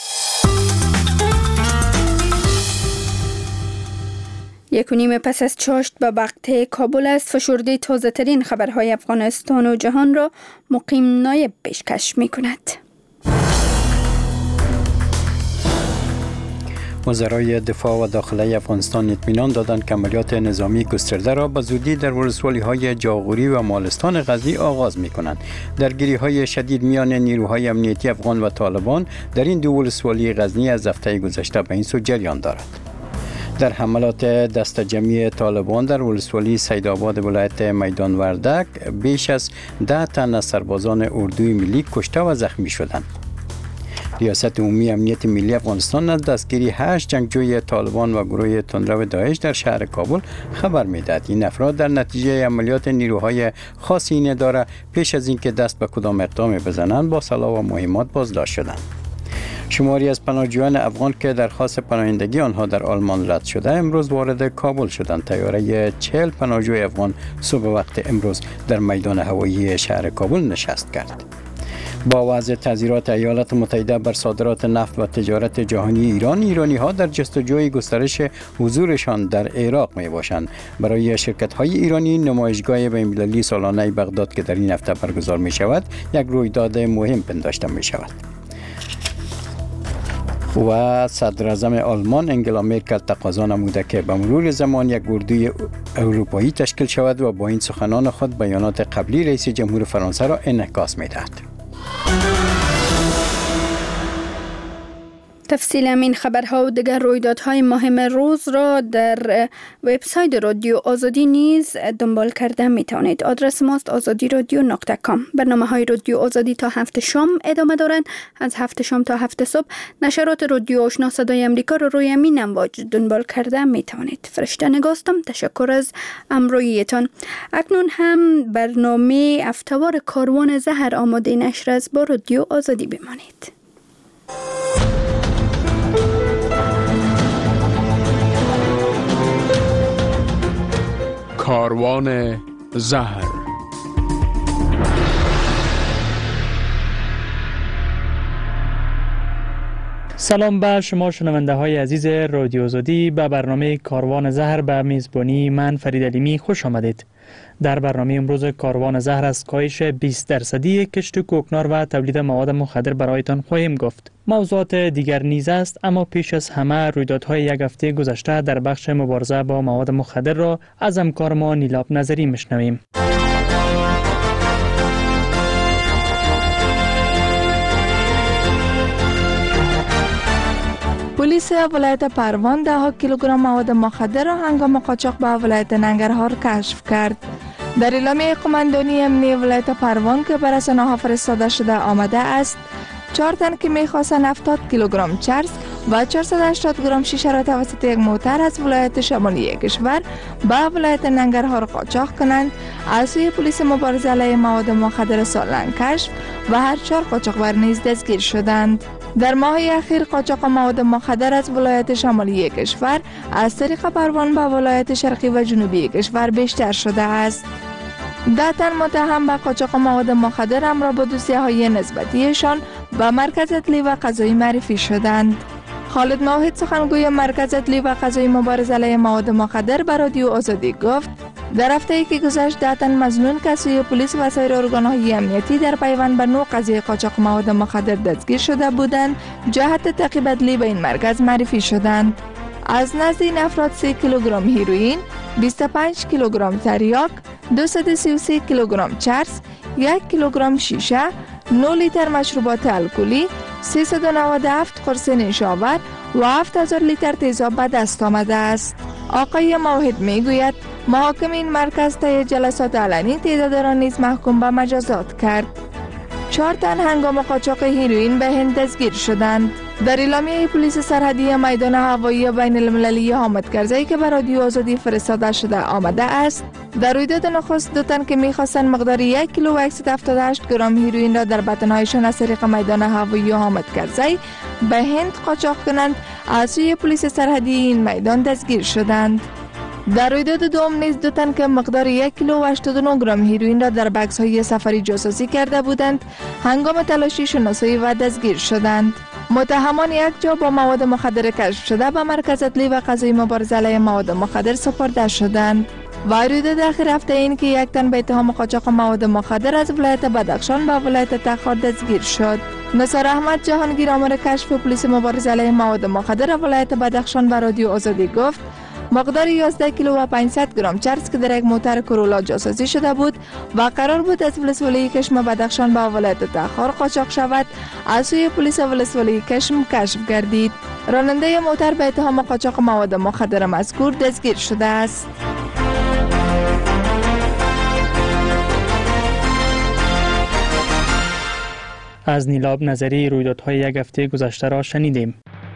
Speaker 2: یک و نیم پس از چاشت به وقت کابل است. فشرده تازه ترین خبرهای افغانستان و جهان را مقیم نایب پیشکش می کند.
Speaker 3: وزرای دفاع و داخلی افغانستان اطمینان دادند که عملیات نظامی گسترده را به زودی در ولسوالی‌های جاغوری و مالستان غزنی آغاز می‌کنند. درگیری‌های شدید میان نیروهای امنیتی افغان و طالبان در این دو ولسوالی غزنی از هفته گذشته به این سو جریان دارد. در حملات دست جمعی طالبان در ولسوالی سیدآباد ولایت میدان وردک بیش از ده تن از سربازان اردوی ملی کشته و زخمی شدند. ریاست عمومی امنیت ملی افغانستان از دستگیری هشت جنگجوی طالبان و گروه تندرو داعش در شهر کابل خبر می‌دهد. این افراد در نتیجه عملیات نیروهای خاص این اداره پیش از اینکه دست به کدام اقدام بزنند با سلاح و مهمات بازداشت شدند. شماری از پناهجویان افغان که درخواست پناهندگی آنها در آلمان رد شده امروز وارد کابل شدند. طیاره چهل پناهجوی افغان صبح وقت امروز در میدان هوایی شهر کابل نشست کرد. با وضع تعزیرات ایالات متحده بر صادرات نفت و تجارت جهانی ایران، ایرانی ها در جستجوی گسترش حضورشان در عراق می باشند. برای شرکت های ایرانی نمایشگاه بین‌المللی سالانه بغداد که در این هفته برگزار می شود یک رویداد مهم پنداشته می شود. و صدر اعظم آلمان انگلا مرکل تقاضا نموده که به مرور زمان یک اردوی اروپایی تشکیل شود و با این سخنان خود بیانات قبلی رئیس جمهور فرانسه را انعکاس می دهد.
Speaker 2: تفصیل این خبرها و دیگر رویدادهای مهم روز را در وبسایت رادیو آزادی نیز دنبال کرده می توانید. آدرس ماست آزادی رادیو نقطه کام. برنامه های رادیو آزادی تا هفت شام ادامه دارند. از هفت شام تا هفت صبح نشرات رادیو آشنا صدای امریکا را روی امین امواج دنبال کرده می توانید. فرشته نگاستم. تشکر از همراهیتان. اکنون هم برنامه افتوار کاروان زهر آماده نشر از با رادیو آزادی بمانید.
Speaker 15: کاروان زهر.
Speaker 12: سلام به شما شنونده های عزیز رادیو آزادی. به برنامه کاروان زهر به میزبانی من فرید علیمی خوش آمدید. در برنامه امروز کاروان زهر از کاهش بیست درصدی کشت کوکنار و تولید مواد مخدر برایتان خواهیم گفت. موضوعات دیگر نیز است، اما پیش از همه رویدادهای یک هفته گذشته در بخش مبارزه با مواد مخدر را از همکار ما نیلاب نظری میشنویم.
Speaker 16: پلیس ولایت پروان ده ها کیلوگرم مواد مخدر را هنگام قاچاق به ولایت ننگرهار کشف کرد. در اعلامیه قماندانی امنیتی ولایت پروان که بر رسانه‌ها فرستاده شده آمده است، چهار تن که می‌خواستند هفتاد کیلوگرم چرس و چهارصد و هشتاد گرم شیشه را توسط یک موتر از ولایت شمالی کشور به ولایت ننگرهار قاچاق کنند، از سوی پلیس مبارزه علیه مواد مخدر سالنگ کشف و هر چهار قاچاقبر نیز دستگیر شدند. در ماه اخیر قاچاق مواد مخدر از ولایت شمالی کشور از طریق پروان به ولایت شرقی و جنوبی کشور بیشتر شده است. ده تن متهم به قاچاق مواد مخدر همراه با دوسیه‌های نسبتیشان به مرکز اطلاعی و قضایی معرفی شدند. خالد موحد سخنگوی مرکز عدلی و قضایی مبارزه علیه مواد مخدر به رادیو آزادی گفت در هفته‌ای که گذشت ده تن مظنون که سوی پلیس و سایر ارگان‌های امنیتی در پیوند به نوع قضیه قاچاق مواد مخدر دستگیر شده بودند، جهت تعقیب عدلی به این مرکز معرفی شدند. از نزد این افراد سه کیلوگرم هیروئین، بیست و پنج کیلوگرم تریاک، دویست و سی و سه کیلوگرم چرس، یک کیلوگرم شیشه، نه لیتر مشروبات الکلی، سیصد و نود و هفت قرص نیشابر و هفت هزار لیتر تیزاب به دست آمده است. آقای موحد می گوید محاکم این مرکز طی جلسات علنی تعداد را نیز محکوم به مجازات کرد. چهار تن هنگام قاچاق هیروئین به هند دستگیر شدند. در اعلامیه پلیس سرحدی میدان هوایی بین المللی حامد کرزی که به رادیو آزادی فرستاده شده آمده است، در رویداد نخست دو تن که می‌خواستند مقدار یک کیلو و صد و هفتاد و هشت گرم هیروئین را در بطن‌هایشان از طریق میدان هوایی حامد کرزی به هند قاچاق کنند، از سوی پلیس سرحدی این میدان دستگیر شدند. در رویداد دوم نیز دو تن که مقدار یک کیلو و هشتاد و نه گرم هیروئین را در بکس های سفری جاسوسی کرده بودند، هنگام تلاشی شناسایی و دستگیر شدند. متهمان یک جا با مواد مخدر کشف شده به مرکز عدلی و قضایی مبارزه علیه مواد مخدر سپرده شدند. و رویداد اخیر هفته این که یک تن به اتهام قاچاق مواد مخدر از ولایت بدخشان به ولایت تخار دستگیر شد. نثار احمد جهانگیر آمار کشف پلیس مبارزه علیه مواد مخدر ولایت بدخشان به رادیو آزادی گفت مقدار یازده کیلو و پانصد گرم چرس که در یک موتر کورولا جاسازی شده بود و قرار بود از ولسوالی کشم بدخشان به ولایت تخار قاچاق شود، از سوی پلیس ولسوالی کشم کشف گردید. راننده موتر به اتهام قاچاق مواد مخدر مذکور دستگیر شده است.
Speaker 12: از نیلاب نظری رویدادهای یک هفته گذشته را شنیدیم.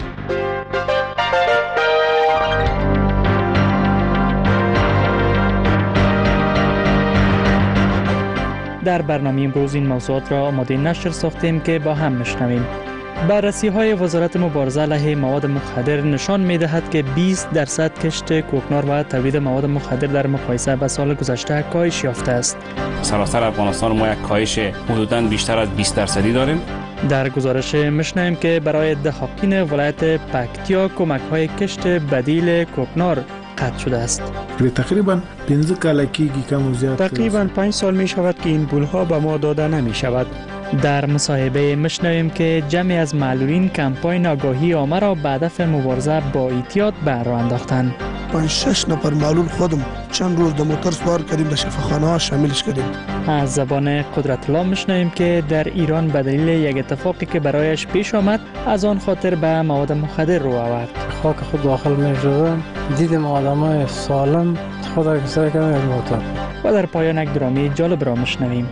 Speaker 12: در برنامه امروز این موضوعات را آماده نشر ساختیم که با هم میشنویم. بررسی های وزارت مبارزه علیه مواد مخدر نشان می دهد که بیست درصد کشت کوکنار و تولید مواد مخدر در مقایسه با سال گذشته کاهش یافته است.
Speaker 17: سراسر افغانستان ما یک کاهش حدوداً بیشتر از بیست درصدی داریم.
Speaker 12: در گزارش میشنویم که برای دهقان ولایت پکتیا کمک های کشت بدیل کوکنار قطع شده است.
Speaker 18: تقریبا پنځه کاله کېږي کم و زیات.
Speaker 12: تقریبا پنج سال می شود که این پولها به ما داده نمی شود. در مصاحبه میشنویم که جمعی از معلولین کمپاین آگاهی عامه را به هدف مبارزه با اعتیاد به راه انداختند.
Speaker 6: پنج شش نفر معلول خودم چند روز در موتر سوار کردیم، در شفاخانه ها شاملش کردیم.
Speaker 12: از زبان قدرت الله میشنویم که در ایران به دلیل یک اتفاقی که برایش پیش آمد از آن خاطر به مواد مخدر رو آورد.
Speaker 19: خاک خود داخل میشدم، دیدم آدمای سالم خود را کسایی کردن از موتر.
Speaker 12: و در پایان یک درامی جالب را میشنویم.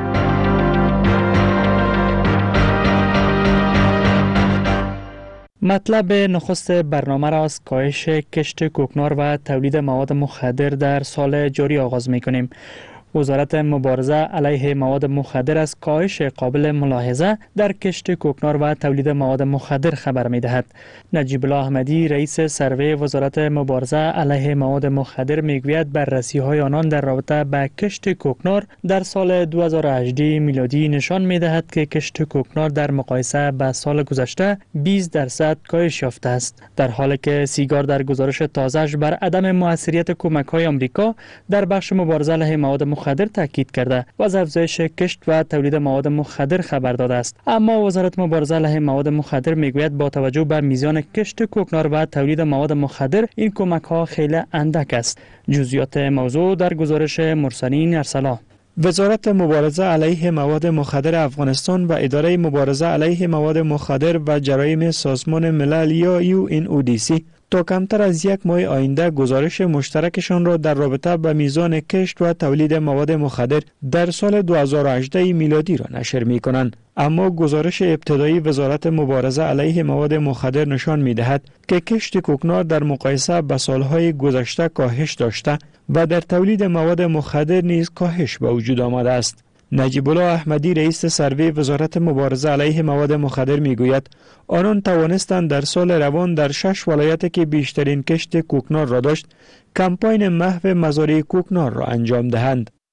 Speaker 12: مطلب نخست برنامه را از کاهش کشت کوکنار و تولید مواد مخدر در سال جاری آغاز می کنیم. وزارت مبارزه علیه مواد مخدر از کاهش قابل ملاحظه در کشت کوکنار و تولید مواد مخدر خبر می دهد. نجیب الله احمدی رئیس سروی وزارت مبارزه علیه مواد مخدر می گوید بررسی های آنان در رابطه با کشت کوکنار در سال دو هزار و هجده میلادی نشان می دهد که کشت کوکنار در مقایسه با سال گذشته بیست درصد کاهش یافته است، در حالی که سیگار در گزارش تازه‌اش بر عدم موثریت کمک های آمریکا در بخش مبارزه علیه مواد مخدر تاکید کرده و از افزایش کشت و تولید مواد مخدر خبر داده است. اما وزارت مبارزه علیه مواد مخدر میگوید با توجه به میزان کشت کوکنار و تولید مواد مخدر این کمک ها خیلی اندک است. جزئیات موضوع در گزارش مرسلین ارسلا.
Speaker 20: وزارت مبارزه علیه مواد مخدر افغانستان و اداره مبارزه علیه مواد مخدر و جرایم سازمان ملل یا یو ان او دی سی تا کمتر از یک ماه آینده گزارش مشترکشان را در رابطه به میزان کشت و تولید مواد مخدر در سال دو هزار و هجده میلادی را نشر می کنند. اما گزارش ابتدایی وزارت مبارزه علیه مواد مخدر نشان می دهد که کشت کوکنار در مقایسه با سالهای گذشته کاهش داشته و در تولید مواد مخدر نیز کاهش به وجود آمده است. نجیب الله احمدی رئیس سروی وزارت مبارزه علیه مواد مخدر میگوید آنان توانستند در سال روان در شش ولایت که بیشترین کشت کوکنار را داشت کمپاین محو مزارع کوکنار را انجام دهند.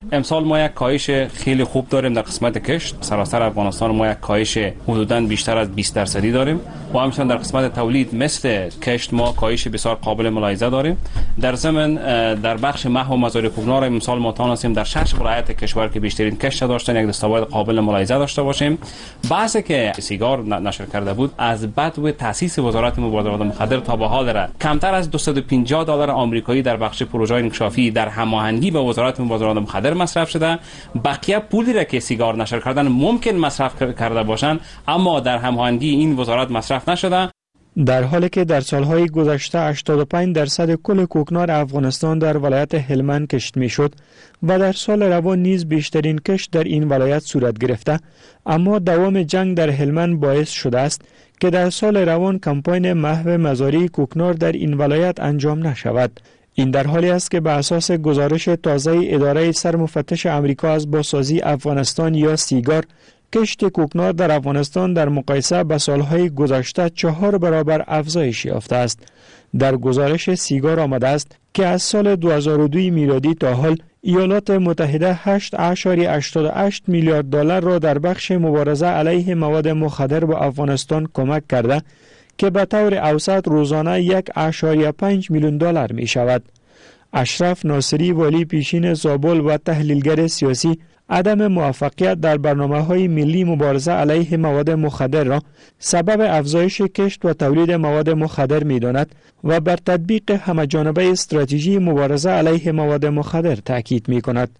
Speaker 17: امسال ما یک کاهش خیلی خوب داریم در قسمت کشت. سراسر افغانستان ما یک کاهش حدوداً بیشتر از بیست درصدی داریم و همچنین در قسمت تولید مثل کشت ما کاهش بسیار قابل ملاحظه داریم. در ضمن در بخش محو و مزارع کوکنار امسال ما توانستیم در شش ولایت کشور که بیشترین کشت داشتن یک دستاورد قابل ملاحظه داشته باشیم. بحثی که سیگار نشر کرده بود از بدو تاسیس وزارت مبادرات مخدر تا به حال را کمتر از دویست و پنجاه دلار آمریکایی در بخش پروژه انکشافی در هماهنگی با وزارت مبادرات مخدر مصرف شده. بقیه پولی را که سیگار نشر کردن ممکن مصرف کرده باشند اما در هماهنگی این وزارت مصرف نشده.
Speaker 20: در حالی که در سالهای گذشته هشتاد و پنج درصد کل کوکنار افغانستان در ولایت هلمند کشت میشد و در سال روان نیز بیشترین کشت در این ولایت صورت گرفته، اما دوام جنگ در هلمند باعث شده است که در سال روان کمپاین محو مزارع کوکنار در این ولایت انجام نشود. این در حالی است که به اساس گزارش تازه اداره سرمفتش امریکا از بازسازی افغانستان یا سیگار، کشت کوکنار در افغانستان در مقایسه با سالهای گذشته چهار برابر افزایش یافته است. در گزارش سیگار آمده است که از سال دو هزار و دو میلادی تا حال ایالات متحده هشت و هشتاد و هشت میلیارد دلار را در بخش مبارزه علیه مواد مخدر به افغانستان کمک کرده که به طور اوسط روزانه یک و پنج میلیون دلار می شود. اشرف ناصری والی پیشین زابل و تحلیلگر سیاسی عدم موفقیت در برنامه‌های ملی مبارزه علیه مواد مخدر را سبب افزایش کشت و تولید مواد مخدر می‌داند و بر تطبیق همه‌جانبه استراتژی مبارزه علیه مواد مخدر تاکید می‌کند.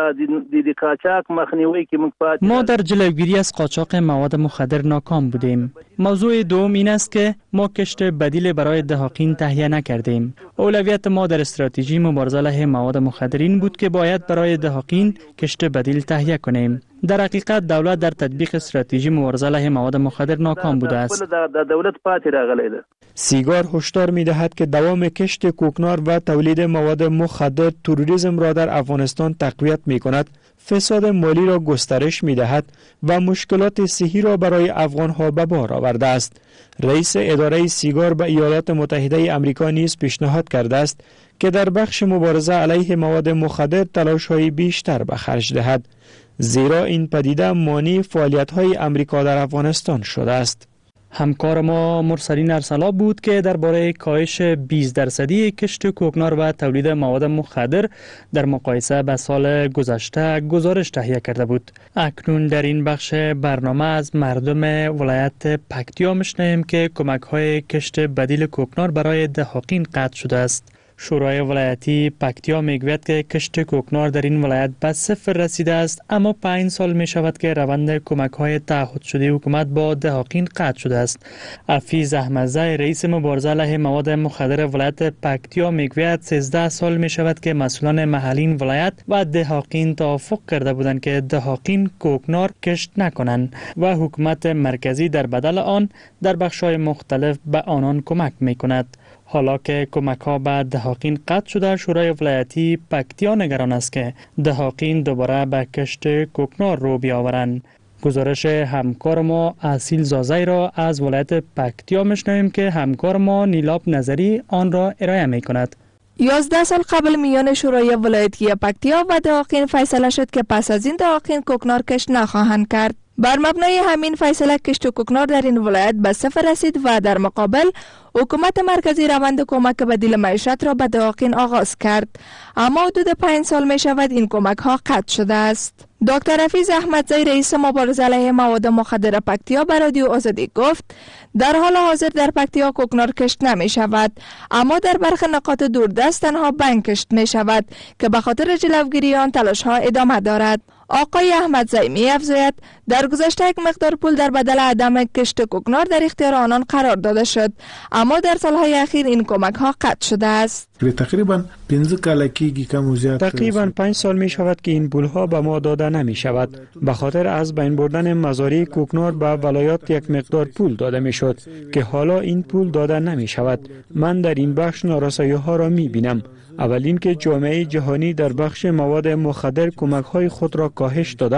Speaker 12: ما در جلوگیری از قاچاق مواد مخدر ناکام بودیم. موضوع دوم این است که ما کشت بدیل برای دهاقین تهیه نکردیم. اولویت ما در استراتژی مبارزه علیه مواد مخدر این بود که باید برای دهاقین کشت بدیل تهیه کنیم. در حقیقت دولت در تطبیق استراتژی مبارزه علیه مواد مخدر ناکام بوده است.
Speaker 20: سیگار هشدار می‌دهد که دوام کشت کوکنار و تولید مواد مخدر تروریسم را در افغانستان تقویت می‌کند، فساد مالی را گسترش می‌دهد و مشکلات صحی را برای افغان‌ها به بار آورده است. رئیس اداره سیگار به ایالات متحده آمریکا نیز پیشنهاد کرده است که در بخش مبارزه علیه مواد مخدر تلاش‌های بیشتر به خرج دهد، زیرا این پدیده مانع فعالیت‌های آمریکا در افغانستان شده است.
Speaker 12: همکار ما مرسلین ارسلا بود که درباره کاهش بیست درصدی کشت کوکنار و تولید مواد مخدر در مقایسه با سال گذشته گزارش تهیه کرده بود. اکنون در این بخش برنامه از مردم ولایت پکتیا میشنویم که کمک‌های کشت بدیل کوکنار برای دهاقین قطع شده است. شورای ولایتی پکتیا میگوید که کشت کوکنار در این ولایت به صفر رسیده است، اما پنج سال می شود که روند کمک های تعهد شده حکومت با دهاقین قطع شده است. حفیظ احمدزی رئیس مبارزه علیه مواد مخدر ولایت پکتیا میگوید سیزده سال می شود که مسئولان محلی ولایت و دهاقین توافق کرده بودند که دهاقین کوکنار کشت نکنند و حکومت مرکزی در بدل آن در بخش‌های مختلف به آنان کمک می کند. حالا که کمک ها به دهاقین قطع شده، شورای ولایتی پکتیا نگران است که دهاقین دوباره به کشت کوکنار رو بیاورند. گزارش همکار ما اصیل زازی را از ولایت پکتیا میشنویم که همکار ما نیلاب نظری آن را ارائه می کند.
Speaker 16: یازده سال قبل میان شورای ولایتی پکتیا و دهاقین فیصله شد که پس از این دهاقین کوکنار کشت نخواهند کرد. بر مبنای همین فیصله کشت کوکنار در این ولایت به صفر رسید و در مقابل حکومت مرکزی روند کمک بدیل معیشت را به دهاقین آغاز کرد، اما حدود پنج سال می شود این کمک ها قطع شده است. دکتر حفیظ احمدزی رئیس مبارزه علیه مواد مخدر پکتیا به رادیو آزادی گفت در حال حاضر در پکتیا کوکنار کشت نمی شود، اما در برخی نقاط دوردست تنها بنگ کشت می شود که به خاطر جلوگیری آن تلاش ها ادامه دارد. آقای احمدزی می افزاید در گذشته یک مقدار پول در بدل عدم کشت کوکنار در اختیار آنان قرار داده شد، اما در سالهای اخیر این کمک ها قطع شده است.
Speaker 18: تقریبا پنځه کاله کېږي کم و زیات
Speaker 20: تقریبا پنج سال می شود که این پول ها به ما داده نمی شود. به خاطر از بین بردن مزارع کوکنار به ولایات یک مقدار پول داده می شد که حالا این پول داده نمی شود. من در این بخش نارسایی ها را می بینم. اول این که جامعه جهانی در بخش مواد مخدر کمک های خود را کاهش داده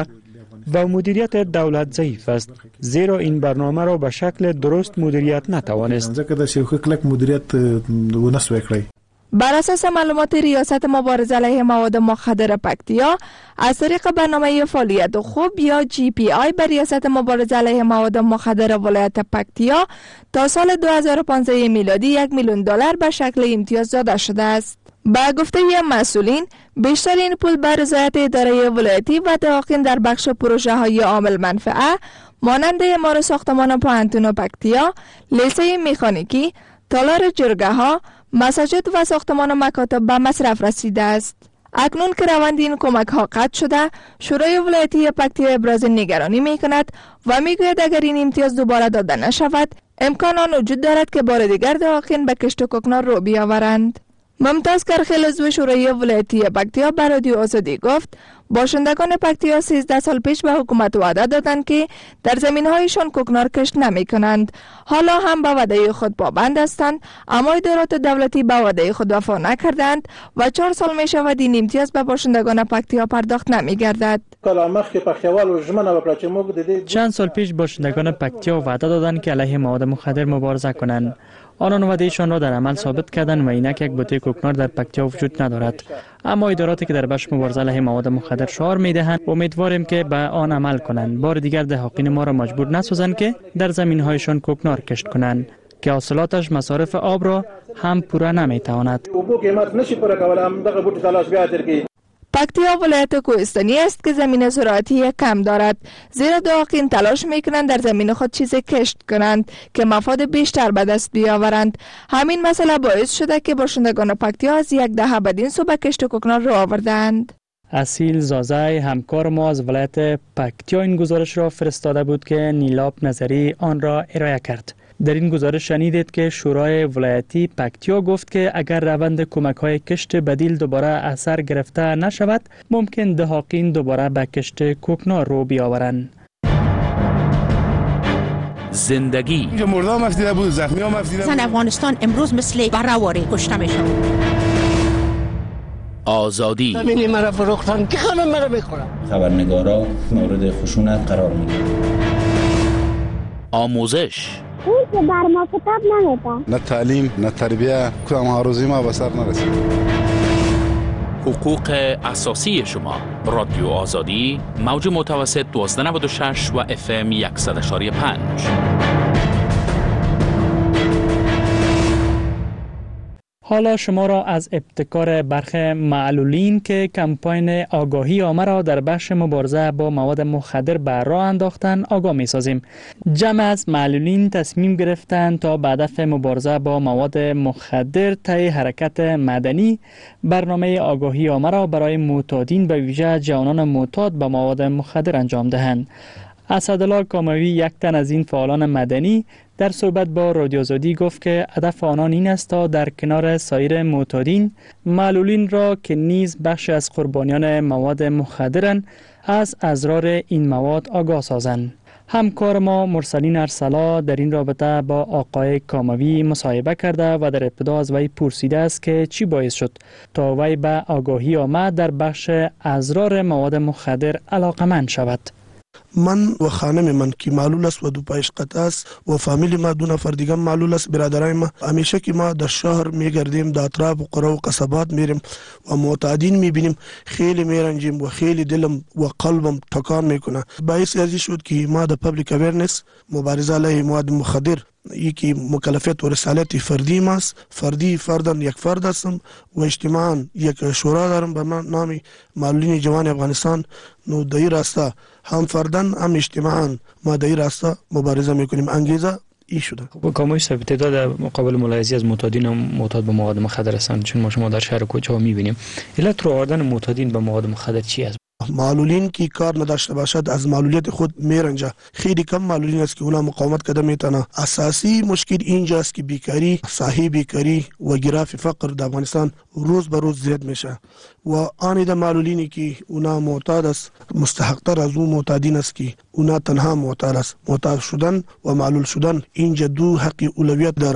Speaker 20: و مدیریت دولت ضعیف است، زیرا این برنامه را به شکل درست مدیریت نتوانست.
Speaker 16: بر اساس معلومات ریاست مبارزه علیه مواد مخدر پکتیا، از طریق برنامه فعالیت خوب یا جی پی آی بر ریاست مبارزه علیه مواد مخدر ولایت پکتیا تا سال دو هزار و پانزده میلادی یک میلیون دلار به شکل امتیاز داده شده است. با گفته مسئولین، بیشترین پول بر رضایت اداره ولایتی و دهاقین در بخش پروژه های عامل منفعه مانند اعمار ساختمان پوهنتون پکتیا، لیسه مکانیکی، تالار جرگه ها، مساجد و ساختمان مکاتب به مصرف رسیده است. اکنون که روند این کمک ها قطع شده، شورای ولایتی پکتیا ابراز نگرانی می کند و می گوید اگر این امتیاز دوباره داده نشود، امکان آن وجود دارد که بار دیگر دهاقین به کشت و کوکنار رو بیاورند. ممتاز کرخیل عضو شورای ولایتی پکتیا به رادیو آزادی گفت باشندگان پکتیا سیزده سال پیش به حکومت وعده دادند که در زمین‌هایشان کوکنار کشت نمی‌کنند. حالا هم به وعده خود پابند هستند، اما ادارات دولتی به وعده خود وفا نکردند و چهار سال می‌شود این امتیاز به باشندگان پکتیا پرداخت نمی‌گردد.
Speaker 12: چند سال پیش باشندگان پکتیا وعده دادند که علیه مواد مخدر مبارزه کنند. آنان وعدهشان را در عمل ثابت کردند و اینک یک بوته کوکنار در پکتیا وجود ندارد. اما اداراتی که در بخش مبارزه علیه مواد مخدر شعار میدهند، امیدواریم که به آن عمل کنند. بار دیگر دهاقین ما را مجبور نسازند که در زمین‌هایشان کوکنار کشت کنند که حاصلاتش مصارف آب را هم پورا نمیتواند.
Speaker 16: پکتیا ولایت کوهستانی است که زمین زراعتی کم دارد، زیرا دهاقین تلاش میکنند در زمین خود چیزی کشت کنند که مفاد بیشتر به دست بیاورند. همین مسئله باعث شده که باشندگان پکتیا از یک دهه بدین سو به کشت کوکنار رو آوردند.
Speaker 12: اصیل زازای همکار ما از ولایت پکتیا این گزارش را فرستاده بود که نیلاب نظری آن را ارائه کرد. در این گزارش شنیدید که شورای ولایتی پکتیا گفت که اگر روند کمک های کشت بدیل دوباره اثر گرفته نشود، ممکن دهاقین دوباره به کشت کوکنار رو بیاورند.
Speaker 1: زندگی
Speaker 21: مردم مفتیده بود، زخمی ها مفتیده بود.
Speaker 22: زن افغانستان امروز مثل برهواری کشته میشن.
Speaker 1: آزادی
Speaker 23: زمینی مرا فروختن که همه مرا میخورن.
Speaker 24: خبرنگارا مورد خشونت قرار میگیرن.
Speaker 1: آموزش
Speaker 25: اون که بر ما کتاب نمیدن.
Speaker 21: نه تعلیم نه تربیه، کدام هاروزی ما به سر نرسید.
Speaker 1: حقوق اساسی شما. رادیو آزادی، موج متوسط دوازده نود و شش و اف ام صد و یک و پنج.
Speaker 12: حالا شما را از ابتکار برخی معلولین که کمپاین آگاهی عامه را در بخش مبارزه با مواد مخدر بر راه انداختند آگاه می سازیم. جمع از معلولین تصمیم گرفتند تا به هدف مبارزه با مواد مخدر طی حرکت مدنی برنامه آگاهی عامه را برای معتادین به ویژه جوانان معتاد به مواد مخدر انجام دهند. اسدالله کاموی، یک تن از این فعالان مدنی، در صحبت با رادیو آزادی گفت که هدف آنان این است تا در کنار سایر معتادین، معلولین را که نیز بخش از قربانیان مواد مخدرند از اضرار این مواد آگاه سازند. همکار ما مرسلین ارسلا در این رابطه با آقای کاموی مصاحبه کرده و در ابتدا از وی پرسیده است که چی باعث شد تا وی به آگاهی آمد در بخش اضرار مواد مخدر علاقمند شود.
Speaker 6: من و خانم من که معلول است و دو پایش قطع است و فامیلی ما دو نفر دیگه معلول است، برادرای ما همیشه که ما در شهر میگردیم، در اطراف و قرى و قصبات میریم و معتادین میبینیم، خیلی میرنجیم و خیلی دلم و قلبم تکان میکنه. باعث ازی شد که ما در پبلیک اویرنس مبارزه علیه مواد مخدر، یکی مکلفیت و رسالت فردی ماست، فردی فردن یک فرد هستم و اجتماعاً یک شورا دارم به نام معلولین جوان افغانستان. نو در این راسته هم فردن هم اجتماعاً ما در این راسته مبارزه میکنیم. انگیزه ای شده.
Speaker 12: کاموی صاحب، تعداد مقابل ملاحظی از معتادین معتاد به مواد مخدر هستند، چون ما شما در شهر کوچه میبینیم. علت رو آوردن معتادین به مواد مخدر چی است؟
Speaker 6: معلولین که کار نداشته باشد از معلولیت خود میرنجه. خیلی کم معلولین است که اونا مقاومت کرده میتونه. اساسی مشکل اینجا است که بیکاری، صحیح بیکاری و گراف فقر در افغانستان روز به روز زیاد میشه و آن د معلولینی که اونا معتاد است مستحق تر از اون معتادین است که اونا تنها معتاد است. معتاد شدن و معلول شدن اینجا دو حق اولویت داره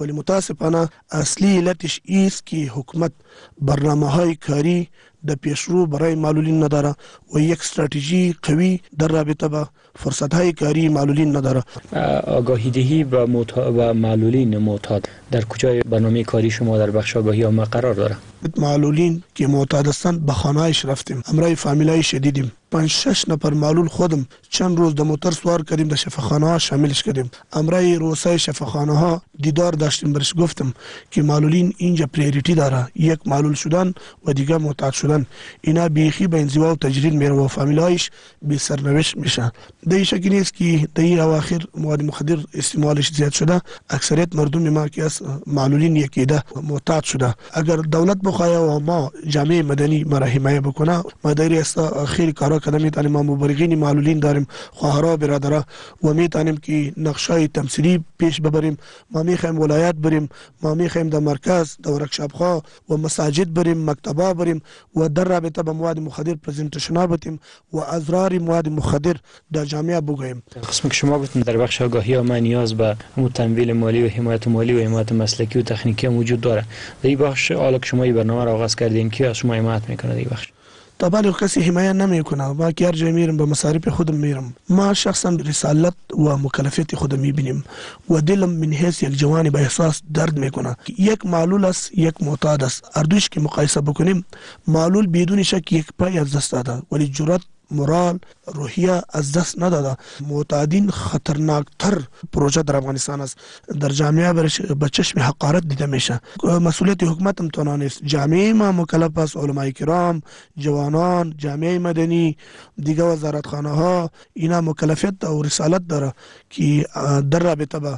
Speaker 6: ولی متاسفانه اصلی علتش ایست که حکومت برنامه های کاری در پیشرو برای معلولین نداره و یک استراتژی قوی در رابطه با فرصت های کاری معلولین نداره.
Speaker 20: آگاهی دهی و معتاد و معلولین معتاد در کجای برنامه کاری شما در بخش آگاهی عامه قرار داره؟
Speaker 6: معلولین که معتاد هستند به خانه‌اش رفتیم، امرای فامیلای شدیدیم، پنج شش نفر معلول خودم چند روز در موتور سوار کردیم، در شفاخانه ها شاملش کردیم. امرای روسای شفاخانه ها دیدار داشتیم، برش گفتم که معلولین اینجا پریوریتی داره، یک معلول شدن و دیگه معتاد شدن اینا بیخی به انزوا و تجرید میره و فامیلایش بی سرنوشت میشه. در شکی نیست که در این اواخر مواد مخدر استعمالش زیاد شده، اکثریت مردم ما که از معلولین یکیده معتاد شده. اگر دولت بخواه و ما جامعه مدنی ما را حمایت بکنه، ما دایره است خیلی کارا کردن میتونیم، ما مبرگین معلولین داریم، خواهرها برادرها و میتونیم که نقشای تمثیلی پیش ببریم. ما میخوایم ولایت بریم، ما میخوایم در مرکز در ورکشاپ ها و مساجد بریم، مکتبا بریم و در رابطه با مواد مخدر پرزنتیشن بدیم و اضرار مواد مخدر در جامعه بگوییم.
Speaker 20: قسمی که شما گفتن در بخش آگاهی ما نیاز به تمویل مالی و حمایت مالی و حمایت مسلکی و تکنیکی موجود داره. در این بخش حالا که شما این برنامه را آغاز کردین کی از شما حمایت میکنه در این بخش؟
Speaker 6: طبعا کسی حمایت نمیکنه، ما که هر جای میرم به مصارف خودم میرم. ما شخصا رسالت و مکلفیت خودم میبینیم و دلم من حیث یک جوانی به احساس درد میکنه. یک معلول است، یک معتاد است، اردوش که مقایسه بکنیم معلول بدون شک یک پای از دست داده ولی جرأت مورال روحیه از دست نداده. معتادین خطرناکتر پروژه در افغانستان است، در جامعه به چشم حقارت دیده میشه. مسئولیت حکومت هم تنها نیست، جامعه ما مکلف است، علمای کرام، جوانان، جامعه مدنی، دیگه وزارتخانه ها اینا مکلفیت و رسالت داره که در رابطه با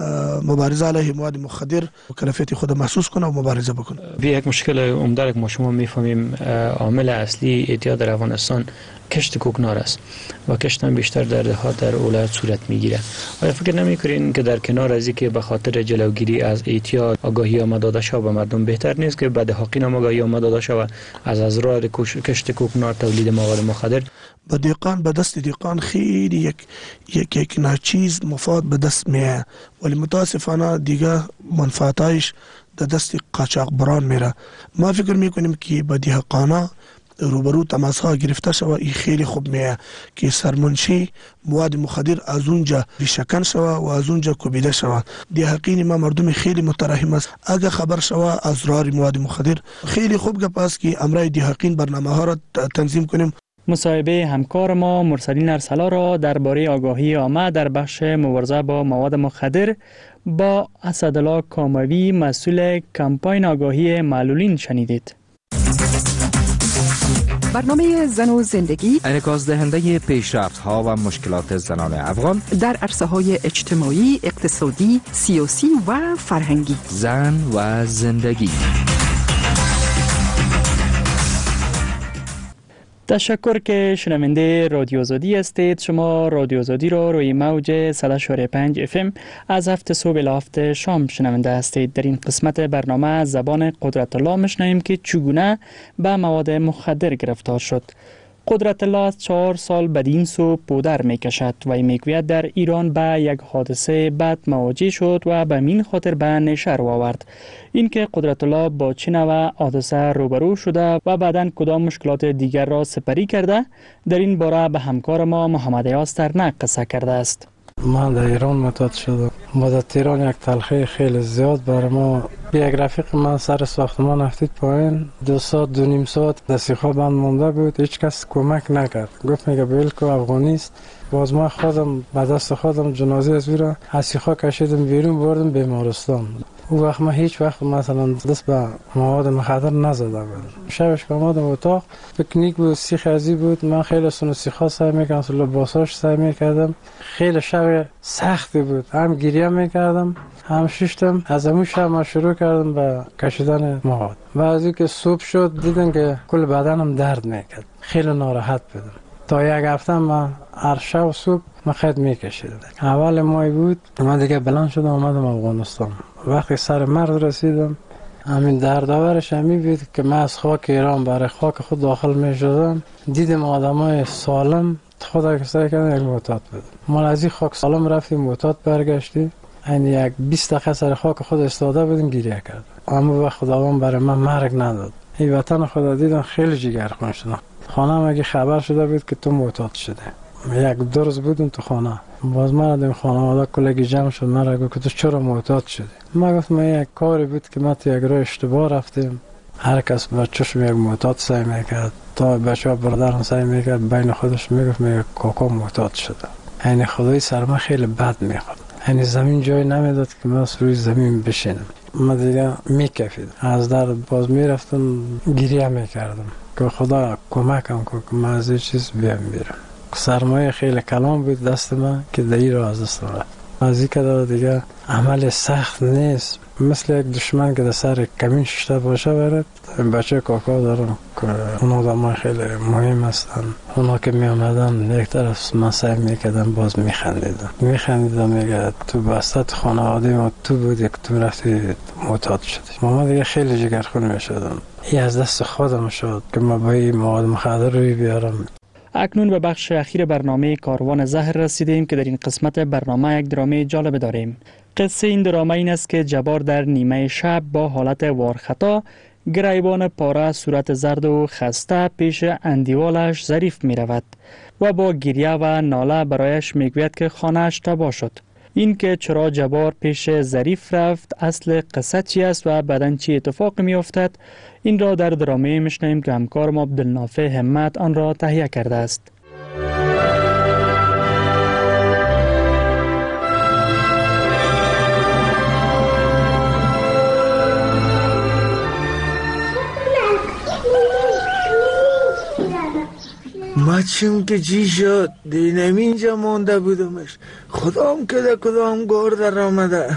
Speaker 6: مبارزه علیه مواد مخدر مکلفیت خود محسوس کنه و مبارزه بکنه.
Speaker 20: بی یک مشکل عمده که ما شما میفهمیم عامل اصلی اعتیاد در افغانستان کشت کوکنار است و کشت هم بیشتر در دهات در ولایت صورت میگیره. آیا فکر نمیکنین که در کنار از اینکه به خاطر جلوگیری از اعتیاد آگاهی آمده داده شود به مردم بهتر نیست که به دهقین هم آگاهی آمده داده شود از اضرار کشت کوکنار تولید مواد مخدر؟
Speaker 6: به دیقان به دست دیقان خیلی یک یک یک ناچیز مفاد به دست میه ولی متاسفانه دیگه منفعتایش در دست قاچاقبران میره. ما فکر میکنیم که به دیقانا روبرو تماس ها گرفته شوه، این خیلی خوب میه که سرمنشی مواد مخدر از اونجا بیشکن شوه و از اونجا کوبیده شوه. دیحقین ما مردم خیلی مترحم است، اگه خبر شوه از رار مواد مخدر خیلی خوب گپ است که امرای دیحقین برنامه ها را تنظیم کنیم.
Speaker 12: مصاحبه همکار ما مرسلین ارسلا را درباره آگاهی عامه در بخش مبارزه با مواد مخدر با اسدالله کاموی مسئول کمپاین آگاهی معلولین شنیدید.
Speaker 4: برنامه زن و زندگی
Speaker 7: انعکاس دهنده پیشرفت‌ها و مشکلات زنان افغان
Speaker 4: در عرصه‌های اجتماعی، اقتصادی، سیاسی و فرهنگی.
Speaker 7: زن و زندگی.
Speaker 12: تشکر که شنونده رادیو آزادی هستید. شما رادیو آزادی را روی موج صد و شش و پنج اف ام از هفت صبح الی هفت شام شنونده هستید. در این قسمت برنامه از زبان قدرت الله میشنویم که چگونه به مواد مخدر گرفتار شد. قدرت الله از چهار سال بدین سو پودر میکشد و میگوید در ایران به یک حادثه بد مواجه شد و به این خاطر به نشر آورد. اینکه قدرت الله با چه نوع حادثه روبرو شده و بعداً کدام مشکلات دیگر را سپری کرده، در این باره به همکار ما محمد یاسترنک قصه کرده است.
Speaker 19: من در ایران معتاد شدم. مدت ایران یک تلخی خیلی زیاد برای ما. یک رفیق من سر ساختمان افتید پایین، دو ساعت دو نیم ساعت دستیخواه بند مونده بود، هیچ کس کمک نکرد. گفت میگه بیلکو افغانیست. باز ما خودم به دست خودم جنازه از ویرا هسیخواه کشیدم بیرون بردم بیمارستان. او وقت ما هیچ وقت مثلا دست به مواد مخدر نزده بودم. شبش که آمدم اتاق پکنیک بود، سیخ ازی بود، من خیلی سونو سیخا سعی میکردم، لباساش سعی میکردم. خیلی شب سختی بود، هم گریه میکردم هم ششتم. از همون شب من شروع کردم به کشیدن مواد. بعضی که صبح شد دیدم که کل بدنم درد میکرد، خیلی ناراحت بودم. تا یک هفته من هر شب و صبح من خیلی میکشیدم. اول مای بود من دیگه بلند شدم اومدم افغانستان. وقتی سر مرز رسیدم همین دردآورش همین بود که من از خاک ایران برای خاک خود داخل میشدم. دیدم آدمای سالم خدا که سعی کردن یک معتاد بود. ما از این خاک سالم رفتیم معتاد برگشتیم. این یک بیست دقیقه سر خاک خود استاده بودیم گریه کردم. اما وقت خداوند برای من مرگ نداد. این وطن خدا دیدم خیلی جگرخون شدم. خانه مگه خبر شده بود که تو معتاد شده. یک دو روز بودم تو خانه. باز من دیدم خانواده کلگی جمع شد، من گفت که تو چرا معتاد شدی؟ من گفتم من یک کاری بود که من تو یک راه اشتباه رفتیم. هر کس بچه‌شو یک معتاد سعی میکرد، تا بچه‌ها برادرم سعی میکرد بین خودش میگفت میگه کاکا معتاد شده. این خدای سر من خیلی بد میخورد. این زمین جای نمیداد که من روی زمین بشینم. من دیگه میکفیدم. از در باز میرفتم گریه میکردم که خدا کمکم کنه که من از این چیز بیام بیرم. سرمایه خیلی کلام بود دست من که دیگه را از دست رفت. از این که دیگه عمل سخت نیست، مثل یک دشمن که در سر کمین ششته باشه برد. بچه کاکا دارم که اونا در من خیلی مهم هستن. اونا که می آمدن یک طرف من سعی میکردم باز میخندیدم میخندیدم میگه تو بستت خانواده ما تو بودی که تو رفتی معتاد شدی. ما دیگه خیلی جگرخون میشدم. این از دست خودم شد که ما با این مواد مخدر روی بیارم.
Speaker 12: اکنون به بخش اخیر برنامه کاروان زهر رسیدیم که در این قسمت برنامه یک درامه جالب داریم. قصه این درامه این است که جبار در نیمه شب با حالت وارخطا، گریبان پاره، صورت زرد و خسته پیش اندیوالش ظریف می رود و با گریه و ناله برایش می گوید که خانه‌اش تباه شد. این که چرا جبار پیش ظریف رفت، اصل قصه چی است و بعداً چی اتفاق می افتد، این را در درامه میشنویم که همکارم عبدالنافع همت آن را تهیه کرده است.
Speaker 5: مچم که چی شد دینم اینجا مانده بودمش. خدام که ده کدام گار در آمده.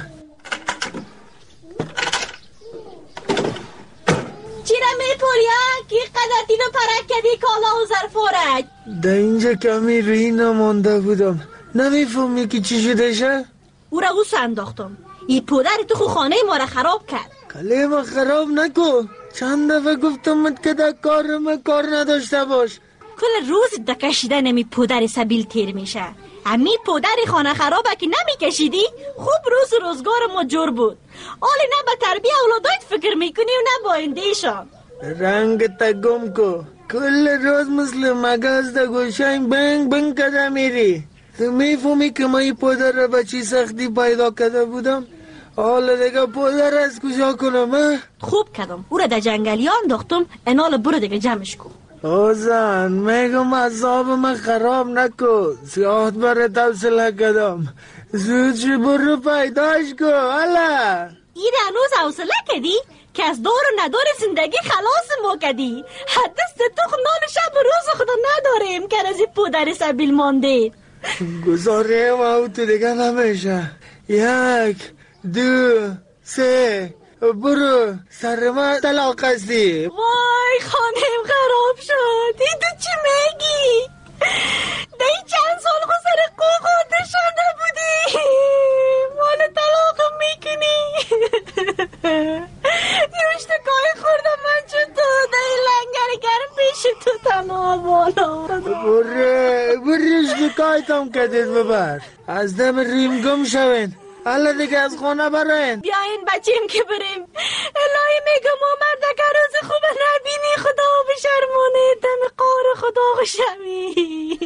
Speaker 8: چیره می پوریا که قدر دینو پرک کدی کالا و ظرفارک
Speaker 5: ده اینجا کمی ری نمانده بودم. نمیفهمی که چی شده شه؟
Speaker 8: او را او سنداختم. ای پدر تو خو خانه ما را خراب کرد.
Speaker 5: کلی ما خراب نکو. چند دفعه گفتم که ده کارم کار نداشته باش.
Speaker 8: کل روز دکشیده نمی پدر سبیل تیر میشه. امی پدر خانه خرابه که نمی کشیدی خوب روز روزگار ما جور بود. آلی نه به تربیه اولادایت فکر میکنی و نه با اندیشان.
Speaker 5: رنگ تا گم کو. کل روز مثل مگاز دا گوشاین بنگ بنگ کده میری. تو میفهمی که ما ای پدر را به چی سختی پیدا کده بودم؟ حالا دیگه پدر از کجا کنم؟
Speaker 8: خوب کدم. او را در جنگلی انداختم. انال برو دیگه جمعش کن.
Speaker 5: اوزن میگم عذاب من خراب نکو. سیاحت برای توصله کدم. زود شو برو پیداش کو. حالا
Speaker 8: این هنوز حوصله کدی که از دار و ندار زندگی خلاص ما کدی. حدست تو نال شب و روز خدا نداریم که از این پدر سبیل مانده.
Speaker 5: گذاره و تو دیگه نمیشه. یک دو سه برو سر من طلاق هستی.
Speaker 8: وای خانم خراب شد. ای تو چی میگی؟ دی چند سال خود سر قوقات شده بودی مال طلاق میکنی. یوشتکای خوردم من چطور دی لنگر گرم پیش تو تنها بالا.
Speaker 5: بره بره اشتکایتم کدید ببر. از دم ریم گم شوین. حالا دیگه از خونه برین.
Speaker 8: بیاین بچیم که بریم. الهی میگم آمد که روز خوب نبینی خدا بشرمونه دم قار خدا بشمی.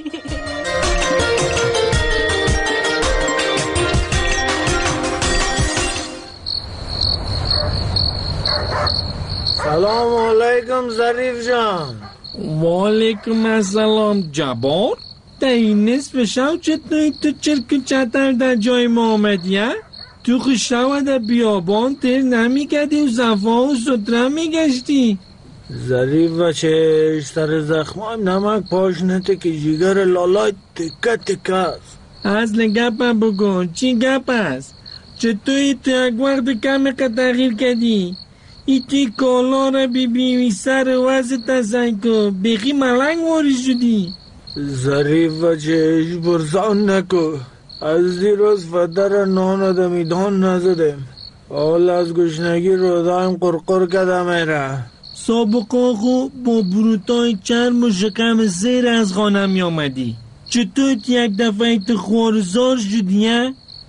Speaker 5: سلام علیکم ظریف جان.
Speaker 9: و علیکم السلام جبار. در این نصف شب چطوری تو چرک چطر در جای ما آمدی؟ تو خوشتاو در بیابان تیر نمیکردی و زفا و سطره میگشتی.
Speaker 5: ظریف بچه سر زخمایم نمک پاشنته که جیگر لالای تکه تکه است.
Speaker 9: از لگپم بگو چی گپ است؟ چطوری تو یک وقت کم که تغییر کردی؟ ایتی کالا را بی بی سر وزت ازنگو بخی ملنگ واری شدی.
Speaker 5: ظریف بچه برزان نکو. از دیروز فدر نان دمیدان نزدیم. حال از گشنگی رو دایم قرقر کده میره.
Speaker 9: سابقا خو با بروتای چرم و شکم زیر از خانه می آمدی. چطور یک دفعه تو خوارزار شدی؟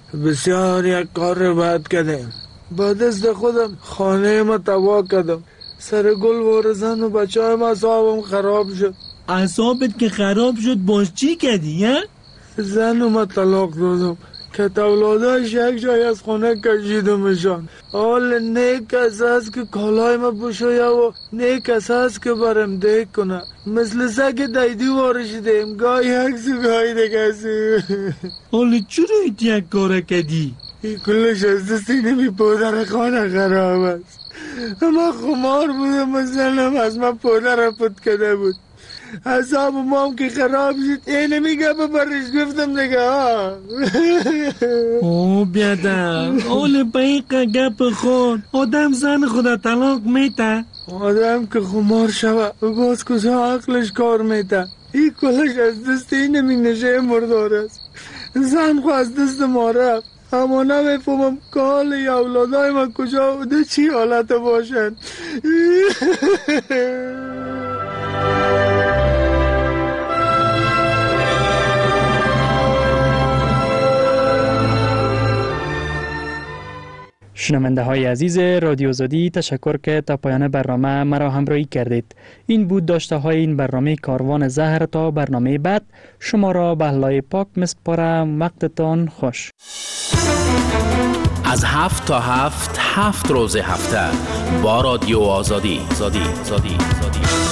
Speaker 5: بسیار یک کار بد کردم. با دست خودم خانه ما تباه کردم. سر گل وارزن و بچه های ما اصابم خراب شد.
Speaker 9: اعصابت که خراب شد باز چی کردی ها؟
Speaker 5: زن و ما طلاق دادم که اولاداش یک جای از خونه کشیدمشان. حال نیک کس هست که کالای ما بشویه و نیک کس هست که برم دیک کنه. مثل سگ دیدی وارشیدیم، گاهی یکس و گاهی دکسی.
Speaker 9: حال چرا ایت یک کاره کردی؟
Speaker 5: این کلش از دستی نمی پودر خانه خراب است. ما خمار بودم و زنم از من پودر پود کده بود. حساب مام که خراب شد اینه میگه ببرش گفتم دیگه ها.
Speaker 9: او بیادر اول بایقه گپ خود آدم زن خدا طلاق میته.
Speaker 5: آدم که خمار شوه و باز کجا عقلش کار میته. این کلش از دست اینه می نشه مردار است. زن خو از دست ما رفت اما نمیفهمم که حال اولادای من کجا بوده چی حالت باشن.
Speaker 12: شنونده های عزیز رادیو آزادی، تشکر که تا پایان برنامه مرا همراهی کردید. این بود داشته های این برنامه کاروان زهر. تا برنامه بعد شما را به الله پاک میسپارم. وقتتان خوش.
Speaker 1: از هفت تا هفت هفت روز هفته با رادیو آزادی. آزادی. آزادی. آزادی.